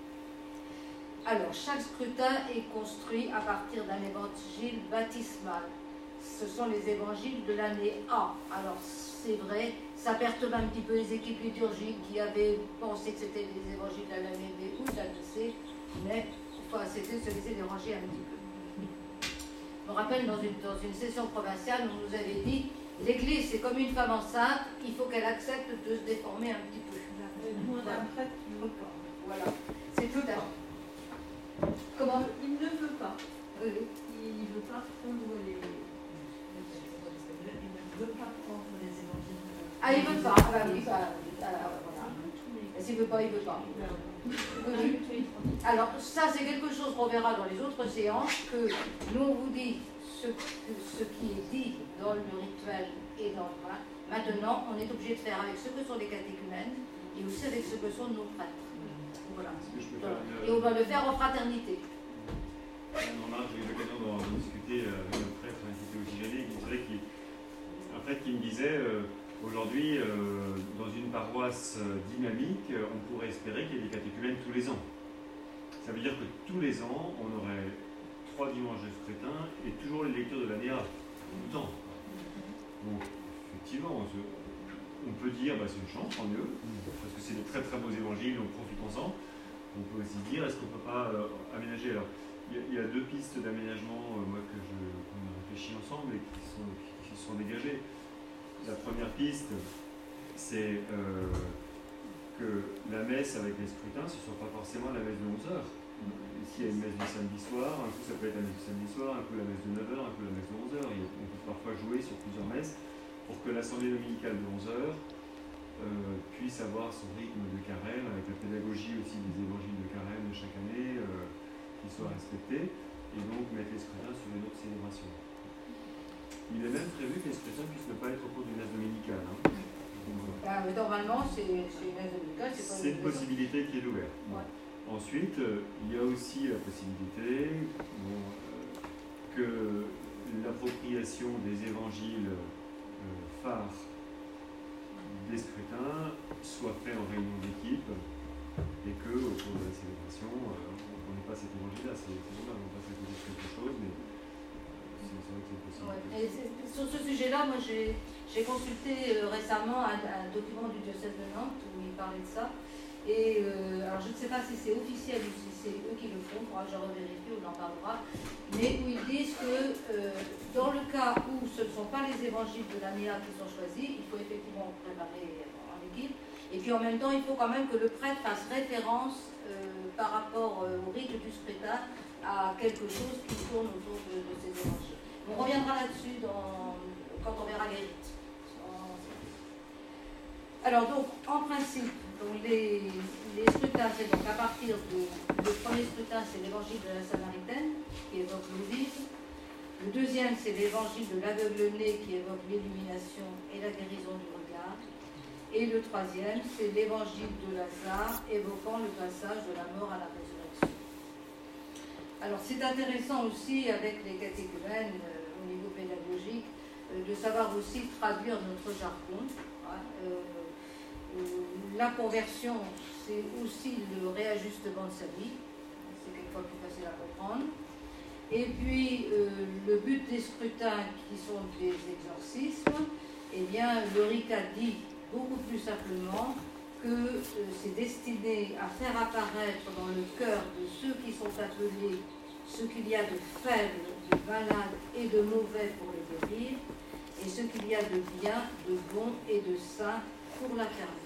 Alors, chaque scrutin est construit à partir d'un évangile baptismal. Ce sont les évangiles de l'année A. Alors, c'est vrai, ça perturbe un petit peu les équipes liturgiques qui avaient pensé que c'était les évangiles de l'année B ou de l'année C, mais c'était se laisser déranger un petit peu. Je me rappelle dans une session provinciale, on nous avait dit l'Église, c'est comme une femme enceinte, il faut qu'elle accepte de se déformer un petit peu. Voilà, c'est tout à fait. Comment?
Il ne veut pas.
Oui.
Il ne veut pas prendre les. Il ne veut pas prendre les évangiles.
Ah, il ne veut pas. Ah, bah oui, voilà. Et s'il ne veut pas, il ne veut pas. Oui. Alors, ça, c'est quelque chose qu'on verra dans les autres séances, que nous, on vous dit ce qui est dit dans le rituel et dans le vin. Maintenant, on est obligé de faire avec ce que sont les catéchumènes et aussi avec ce que sont nos prêtres. Voilà. Et on va le faire en fraternité.
Remarque, j'ai eu l'occasion d'en discuter avec notre prêtre qui était aussi gêné, un prêtre qui me disait aujourd'hui, dans une paroisse dynamique, on pourrait espérer qu'il y ait des catéchumènes tous les ans. Ça veut dire que tous les ans, on aurait 3 dimanches de scrutin et toujours les lectures de l'ANEA, tout le temps. Donc, effectivement, on peut dire, c'est une chance, tant mieux, parce que c'est de très très beaux évangiles, on profite ensemble. On peut aussi dire, est-ce qu'on ne peut pas aménager? Alors, il y a 2 pistes d'aménagement qu'on a réfléchi ensemble et qui sont dégagées. La première piste, c'est que la messe avec les scrutins, ce ne soit pas forcément la messe de 11h. S'il y a une messe du samedi soir, un coup ça peut être la messe du samedi soir, un coup la messe de 9h, un coup la messe de 11h. On peut parfois jouer sur plusieurs messes pour que l'assemblée dominicale de 11h puisse avoir son rythme de carême, avec la pédagogie aussi des évangiles de carême de chaque année, qui soit respecté, et donc mettre les scrutins sur une autre célébration. Il est même prévu que les scrutins puissent ne pas être au cours d'une messe dominicale.
Normalement, c'est une messe dominicale.
C'est une possibilité qui est ouverte.
Ouais.
Ensuite, il y a aussi la possibilité que l'appropriation des évangiles phares des scrutins soit faite en réunion d'équipe et que, au cours de la célébration, on n'ait pas cet évangile-là. C'est dommage, on passe à côté de quelque chose, mais c'est vrai que c'est possible.
Ouais. Et sur ce sujet-là, moi j'ai consulté récemment un document du diocèse de Nantes où il parlait de ça. Et alors je ne sais pas si c'est officiel ou si c'est eux qui le font, je revérifie, on en parlera, mais où ils disent que dans le cas où ce ne sont pas les évangiles de l'ANEA qui sont choisis, il faut effectivement préparer en équipe, et puis en même temps il faut quand même que le prêtre fasse référence par rapport au rite du scrutin à quelque chose qui tourne autour de ces évangiles. On reviendra là-dessus quand on verra les rites. Alors donc, en principe, donc les scrutins, c'est donc à partir le premier scrutin, c'est l'évangile de la Samaritaine, qui évoque l'eau vive. Le deuxième, c'est l'évangile de l'aveugle-né, qui évoque l'illumination et la guérison du regard. Et le troisième, c'est l'évangile de Lazare, évoquant le passage de la mort à la résurrection. Alors c'est intéressant aussi, avec les catéchumènes, au niveau pédagogique, de savoir aussi traduire notre jargon. La conversion, c'est aussi le réajustement de sa vie. C'est quelquefois plus facile à comprendre. Et puis, le but des scrutins, qui sont des exorcismes, eh bien, le RICA dit beaucoup plus simplement que c'est destiné à faire apparaître dans le cœur de ceux qui sont appelés ce qu'il y a de faible, de malade et de mauvais pour les guérir, et ce qu'il y a de bien, de bon et de sain pour la carrière.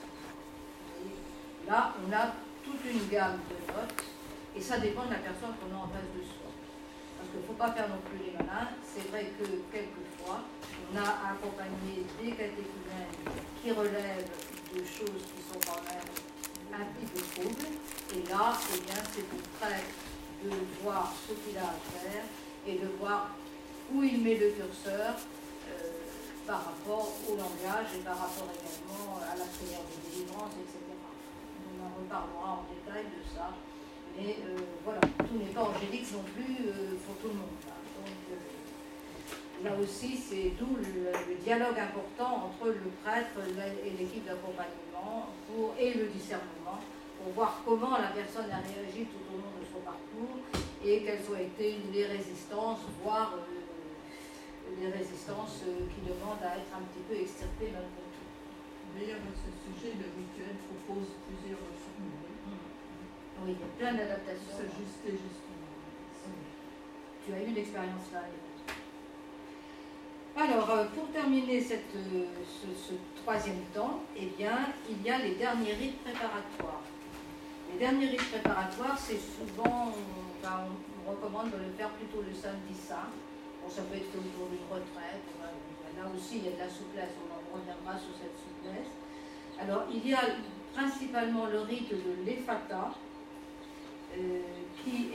Là, on a toute une gamme de notes, et ça dépend de la personne qu'on a en face de soi. Parce qu'il ne faut pas faire non plus les malins. C'est vrai que quelquefois, on a accompagné des catéchumènes qui relèvent de choses qui sont quand même un petit peu troubles, et là, eh bien, c'est au prêtre de voir ce qu'il a à faire et de voir où il met le curseur par rapport au langage et par rapport également à la prière de délivrance, etc. On en reparlera en détail de ça. Mais voilà, tout n'est pas angélique non plus pour tout le monde. Donc là aussi, c'est d'où le dialogue important entre le prêtre et l'équipe d'accompagnement et le discernement, pour voir comment la personne a réagi tout au long de son parcours et quelles ont été les résistances, voire les résistances qui demandent à être un petit peu extirpées malgré tout.
D'ailleurs, à ce sujet, le rituel propose plusieurs formules.
Oui, il y a plein d'adaptations.
S'ajuster justement.
Tu as eu l'expérience là. Alors, pour terminer ce troisième temps, eh bien, il y a les derniers rites préparatoires. Les derniers rites préparatoires, c'est souvent, on recommande de le faire plutôt le samedi saint. Bon, ça peut être fait autour d'une retraite. Là aussi, il y a de la souplesse, on en reviendra sur cette souplesse. Alors, il y a principalement le rite de l'Ephata, qui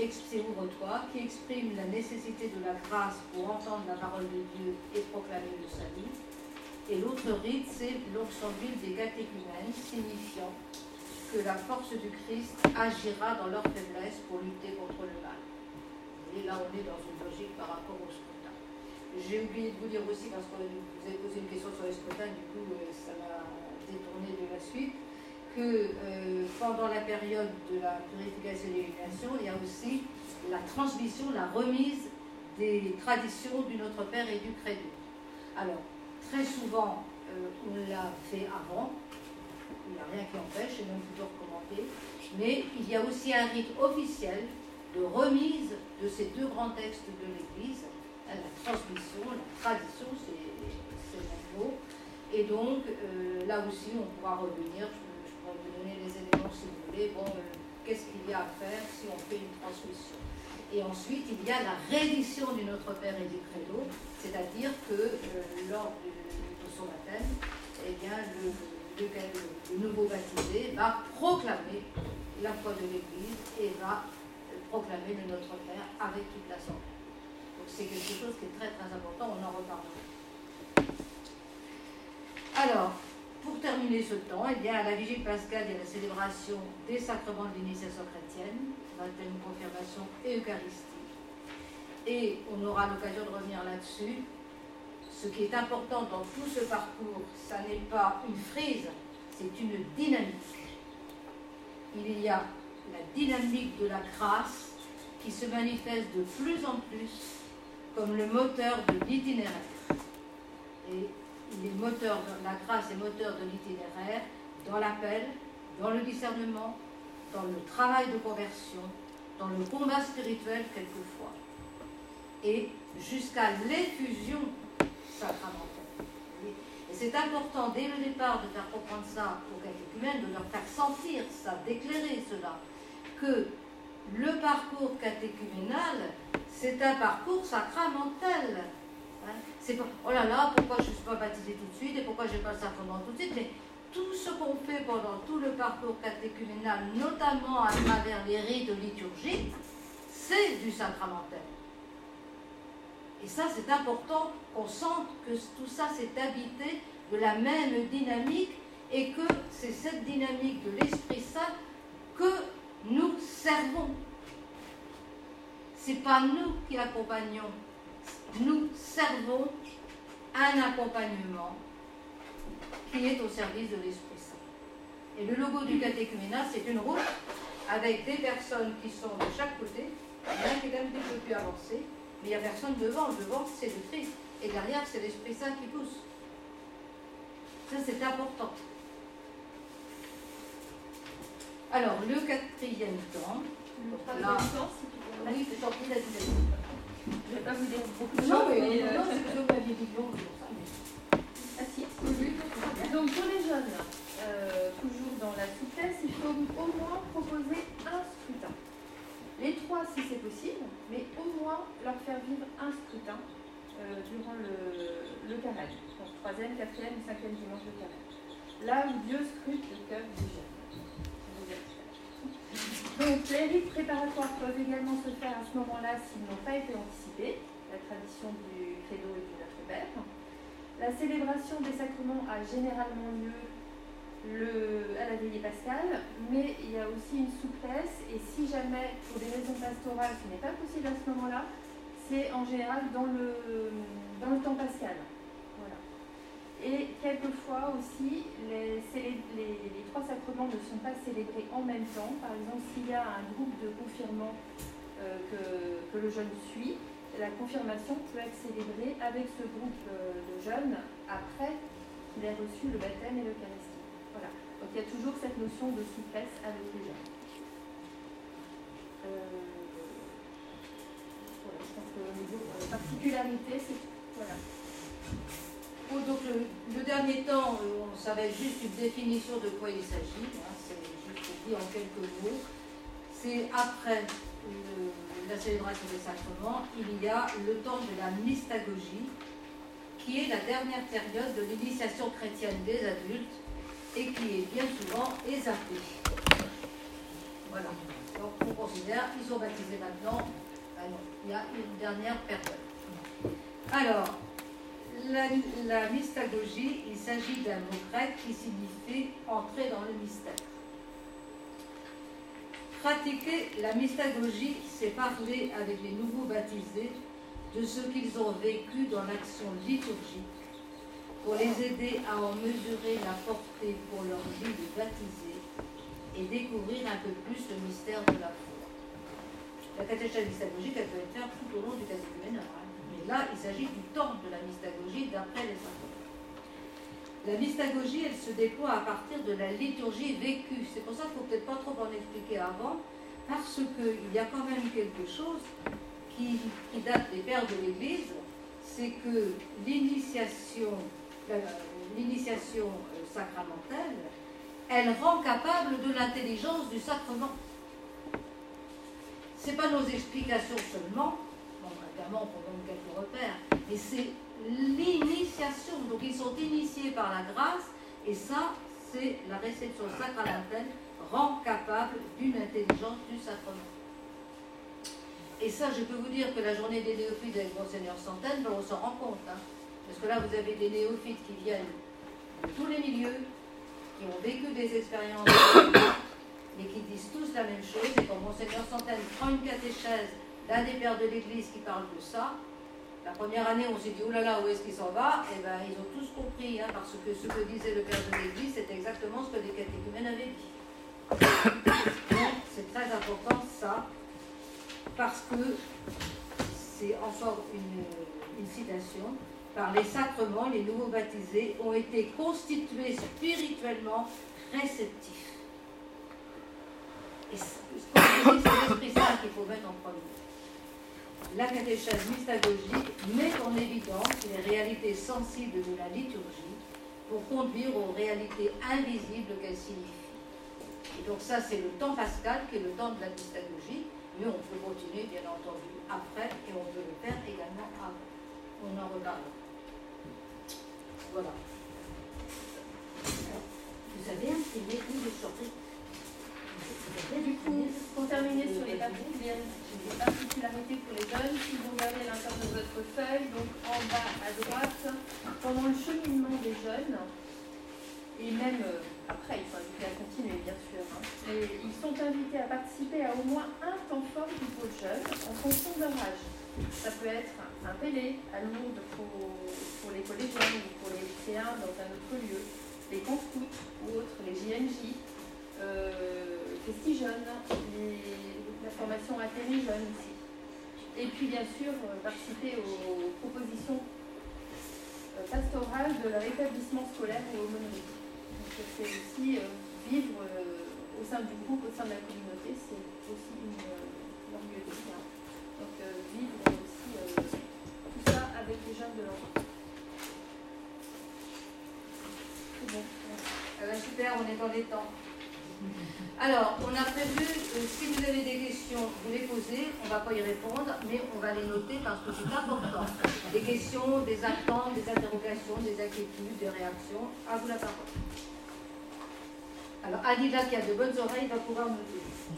exprime la nécessité de la grâce pour entendre la parole de Dieu et proclamer le salut. Et l'autre rite, c'est l'oxambule des catéchumènes, signifiant que la force du Christ agira dans leur faiblesse pour lutter contre le mal. Et là, on est dans une logique par rapport au scrutin. J'ai oublié de vous dire aussi, parce que vous avez posé une question sur les scrutins, du coup, ça m'a détourné de la suite, que pendant la période de la purification et de l'illumination, il y a aussi la transmission, la remise des traditions du Notre Père et du Credo. Alors, très souvent, on l'a fait avant, il n'y a rien qui empêche, c'est même plutôt recommandé, mais il y a aussi un rite officiel de remise de ces deux grands textes de l'Église, la transmission, la tradition, c'est le même mot, et donc là aussi on pourra revenir, je pourrais vous donner les éléments si vous voulez, bon, qu'est-ce qu'il y a à faire si on fait une transmission. Et ensuite il y a la réédition du Notre Père et du Credo, c'est-à-dire que lors de son baptême, eh bien, le nouveau baptisé va proclamer la foi de l'Église et va proclamer le Notre Père avec toute l'Assemblée. Donc c'est quelque chose qui est très très important, on en reparlera. Alors, pour terminer ce temps, eh bien, à la Vigile pascale, il y a la célébration des sacrements de l'initiation chrétienne, baptême, confirmation et Eucharistie. Et on aura l'occasion de revenir là-dessus. Ce qui est important dans tout ce parcours, ça n'est pas une frise, c'est une dynamique. Il y a la dynamique de la grâce qui se manifeste de plus en plus comme le moteur de l'itinéraire. Et il est moteur de la grâce est moteur de l'itinéraire dans l'appel, dans le discernement, dans le travail de conversion, dans le combat spirituel quelquefois, et jusqu'à l'effusion sacramentelle. Et c'est important dès le départ de faire comprendre ça aux catéchumènes, de leur faire sentir ça, d'éclairer cela, que le parcours catéchuménal, c'est un parcours sacramentel. C'est pas, oh là là, pourquoi je ne suis pas baptisé tout de suite et pourquoi je n'ai pas le sacrement tout de suite, mais tout ce qu'on fait pendant tout le parcours catéchuménal, notamment à travers les rites liturgiques, c'est du sacramentel. Et ça, c'est important qu'on sente que tout ça s'est habité de la même dynamique et que c'est cette dynamique de l'Esprit Saint que nous servons. Ce n'est pas nous qui accompagnons, nous servons un accompagnement qui est au service de l'Esprit Saint. Et le logo du catéchuménat, c'est une route avec des personnes qui sont de chaque côté, il y en a qui est un petit peu plus avancé, mais il n'y a personne devant. Devant, c'est le Christ. Et derrière, c'est l'Esprit Saint qui pousse. Ça, c'est important. Alors, le quatrième temps. Là, oui, c'est sorti la dynamique.
Je ne vais pas vous dire beaucoup de choses.
Non, mais non, c'est que vous m'aviez dit non, c'est pour ça.
Ah si. Donc, pour les jeunes, toujours dans la souplesse, il faut au moins proposer un scrutin. Les trois si c'est possible, mais au moins leur faire vivre un scrutin durant le carême. Donc 3e, 4e, 5e dimanche de carême. Là où Dieu scrute le cœur des jeunes. Donc les rites préparatoires peuvent également se faire à ce moment-là s'ils n'ont pas été anticipés, la tradition du Credo et du Notre Père. La célébration des sacrements a généralement lieu à la veillée pascale, mais il y a aussi une souplesse, et si jamais, pour des raisons pastorales, ce n'est pas possible à ce moment-là, c'est en général dans le temps pascal. Voilà. Et quelquefois aussi, les trois sacrements ne sont pas célébrés en même temps. Par exemple, s'il y a un groupe de confirmants que le jeune suit, la confirmation peut être célébrée avec ce groupe de jeunes après qu'il ait reçu le baptême et l'Eucharistie. Voilà. Donc il y a toujours cette notion de souplesse avec les jeunes. Voilà, je pense que au niveau particularité, c'est tout. Voilà.
Oh, donc le dernier temps, ça va être juste une définition de quoi il s'agit, hein, c'est juste dit en quelques mots. C'est après la célébration des sacrements, il y a le temps de la mystagogie, qui est la dernière période de l'initiation chrétienne des adultes et qui est bien souvent ézappée. Voilà. Donc on considère qu'ils sont baptisés maintenant. Ah non, il y a une dernière période. Alors, la mystagogie, il s'agit d'un mot grec qui signifie entrer dans le mystère. Pratiquer la mystagogie, c'est parler avec les nouveaux baptisés de ce qu'ils ont vécu dans l'action liturgique pour les aider à en mesurer la portée pour leur vie de baptisés et découvrir un peu plus le mystère de la foi. La catéchèse mystagogique, elle peut être faite tout au long du catéchuménat. Mais là, il s'agit du temps de la mystagogie d'après les sacrements. La mystagogie, elle se déploie à partir de la liturgie vécue. C'est pour ça qu'il ne faut peut-être pas trop en expliquer avant, parce qu'il y a quand même quelque chose qui date des pères de l'Église, c'est que l'initiation sacramentelle, elle rend capable de l'intelligence du sacrement. Ce n'est pas nos explications seulement, bon, évidemment on donne quelques repères, mais c'est l'initiation. Donc ils sont initiés par la grâce, et ça, c'est la réception sacramentelle rend capable d'une intelligence du sacrement. Et ça, je peux vous dire que la journée des néophytes avec Monseigneur Santaine, ben, on s'en rend compte. Hein, parce que là, vous avez des néophytes qui viennent de tous les milieux, qui ont vécu des expériences, mais qui disent tous la même chose. Et quand Monseigneur Santaine prend une catéchèse d'un des pères de l'Église qui parle de ça, la première année, on s'est dit, oh là là, où est-ce qu'il s'en va? Et bien, ils ont tous compris, hein, parce que ce que disait le père de l'Église, c'est exactement ce que les catéchumènes avaient dit. Donc, c'est très important, ça, parce que c'est encore une citation. Par les sacrements, les nouveaux baptisés ont été constitués spirituellement réceptifs. Et ce qu'on dit, c'est l'Esprit Saint qu'il faut mettre en premier. La catéchèse mystagogique met en évidence les réalités sensibles de la liturgie pour conduire aux réalités invisibles qu'elle signifie. Et donc ça, c'est le temps pascal qui est le temps de la mystagogie, mais on peut continuer, bien entendu, après, et on peut le faire également avant. On en reparle. Voilà. Vous avez un CV de sortie.
Du coup, pour terminer sur les particularités pour les jeunes, si vous regardez à l'intérieur de votre feuille, donc en bas à droite, pendant le cheminement des jeunes, et même après, ils sont invités à continuer, bien sûr, hein, et ils sont invités à participer à au moins un temps fort du pôle jeune en fonction de leur âge. Ça peut être un Pélé à Lourdes pour les collégiens ou pour les lycéens dans un autre lieu, les camps scouts ou autres, les JNJ, Festigènes, la formation Athénée Jeunes aussi. Et puis bien sûr, participer aux propositions pastorales de leur établissement scolaire et aumônerie. Donc c'est aussi vivre au sein du groupe, au sein de la communauté, c'est aussi une orgueilleuse. Hein. Donc vivre aussi tout ça avec les jeunes de l'enfant. C'est bon.
Super, on est dans les temps. Alors, on a prévu, si vous avez des questions, vous les posez, on ne va pas y répondre, mais on va les noter parce que c'est important. Des questions, des attentes, des interrogations, des inquiétudes, des réactions, à vous la parole. Alors, Adila, qui a de bonnes oreilles, va pouvoir noter.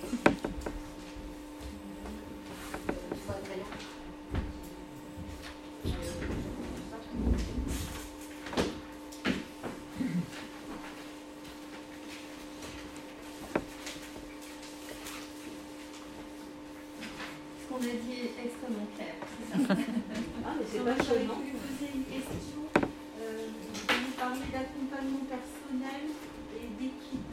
On a dit extrêmement clair.
Ah, mais c'est pas
J'avais voulu poser une question. Vous parlez d'accompagnement personnel et d'équipe.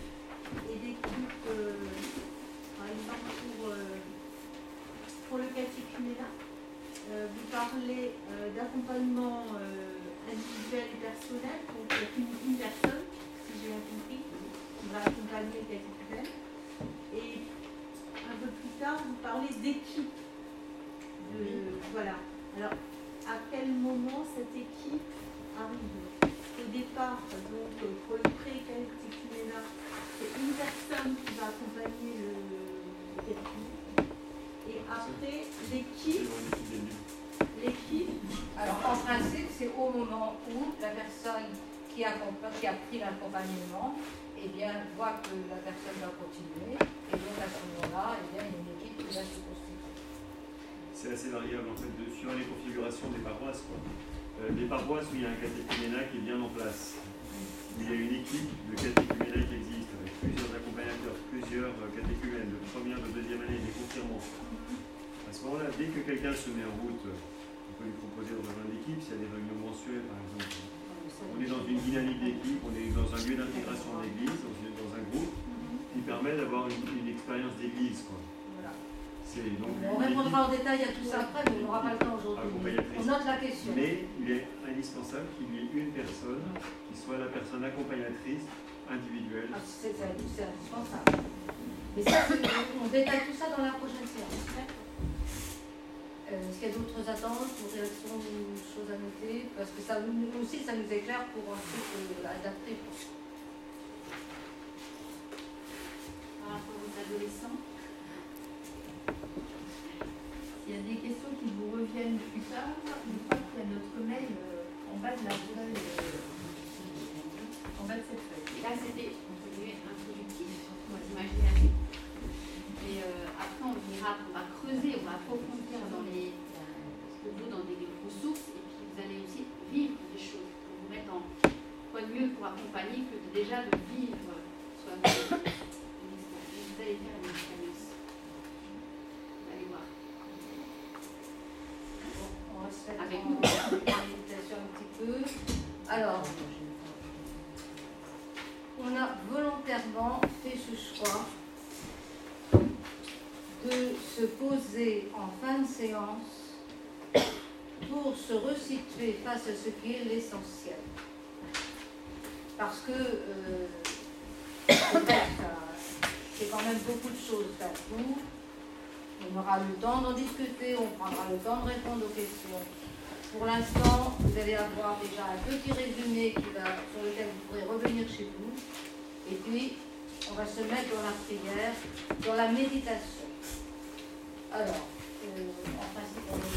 Par exemple, pour le catéchuménat, vous parlez d'accompagnement individuel et personnel, donc une personne, si j'ai bien compris, qui va accompagner le catéchumène. Et un peu plus tard, vous parlez d'équipe. Voilà. Alors, à quel moment cette équipe arrive? Au départ, donc, pour le pré-catéchuménat, c'est une personne qui va accompagner le catéchuménat. Et après, l'équipe.
Alors, en principe, c'est au moment où la personne qui a pris l'accompagnement, eh bien, voit que la personne va continuer. Et donc, à ce moment-là, eh bien, il y a une équipe qui va se constituer.
C'est assez variable en fait, suivant les configurations des paroisses. Quoi. des paroisses où il y a un catéchuménat qui est bien en place, où il y a une équipe de catéchuménat qui existe, avec plusieurs accompagnateurs, plusieurs catéchumènes de première, de deuxième année, des confirmants. À ce moment-là, dès que quelqu'un se met en route, on peut lui proposer de rejoindre l'équipe, s'il y a des réunions mensuelles par exemple. On est dans une dynamique d'équipe, on est dans un lieu d'intégration d'église, dans un groupe, qui permet d'avoir une expérience d'église.
Voilà.
Donc,
on répondra en détail à tout ça après, mais on n'aura pas le temps aujourd'hui. On note la question.
Mais il est indispensable qu'il y ait une personne qui soit la personne accompagnatrice individuelle.
Ah, c'est indispensable. Mais ça, on détaille tout ça dans la prochaine séance. Est-ce qu'il y a d'autres attentes ou réactions ou choses à noter? Parce que ça, nous aussi, ça nous éclaire pour ensuite adapter.
Par rapport aux adolescents,
s'il y a des questions qui vous reviennent plus tard, une fois qu'il y a notre mail en bas de la feuille, en bas de cette feuille.
là c'était entre guillemets introductif, moi j'imagine. Et après on va creuser, on va approfondir dans les dans des ressources, et puis vous allez aussi vivre des choses pour vous mettre en quoi de mieux pour accompagner que déjà de vivre soi-même une expérience. Vous allez faire une expérience. Vous allez voir.
Bon, on va se faire
Avec
en méditation un petit peu. Alors, on a volontairement fait ce choix de se poser en fin de séance pour se resituer face à ce qui est l'essentiel. Parce que c'est quand même beaucoup de choses à tout. On aura le temps d'en discuter, on prendra le temps de répondre aux questions. Pour l'instant, vous allez avoir déjà un petit résumé sur lequel vous pourrez revenir chez vous. Et puis, on va se mettre dans la prière, dans la méditation. Alors, en principe, on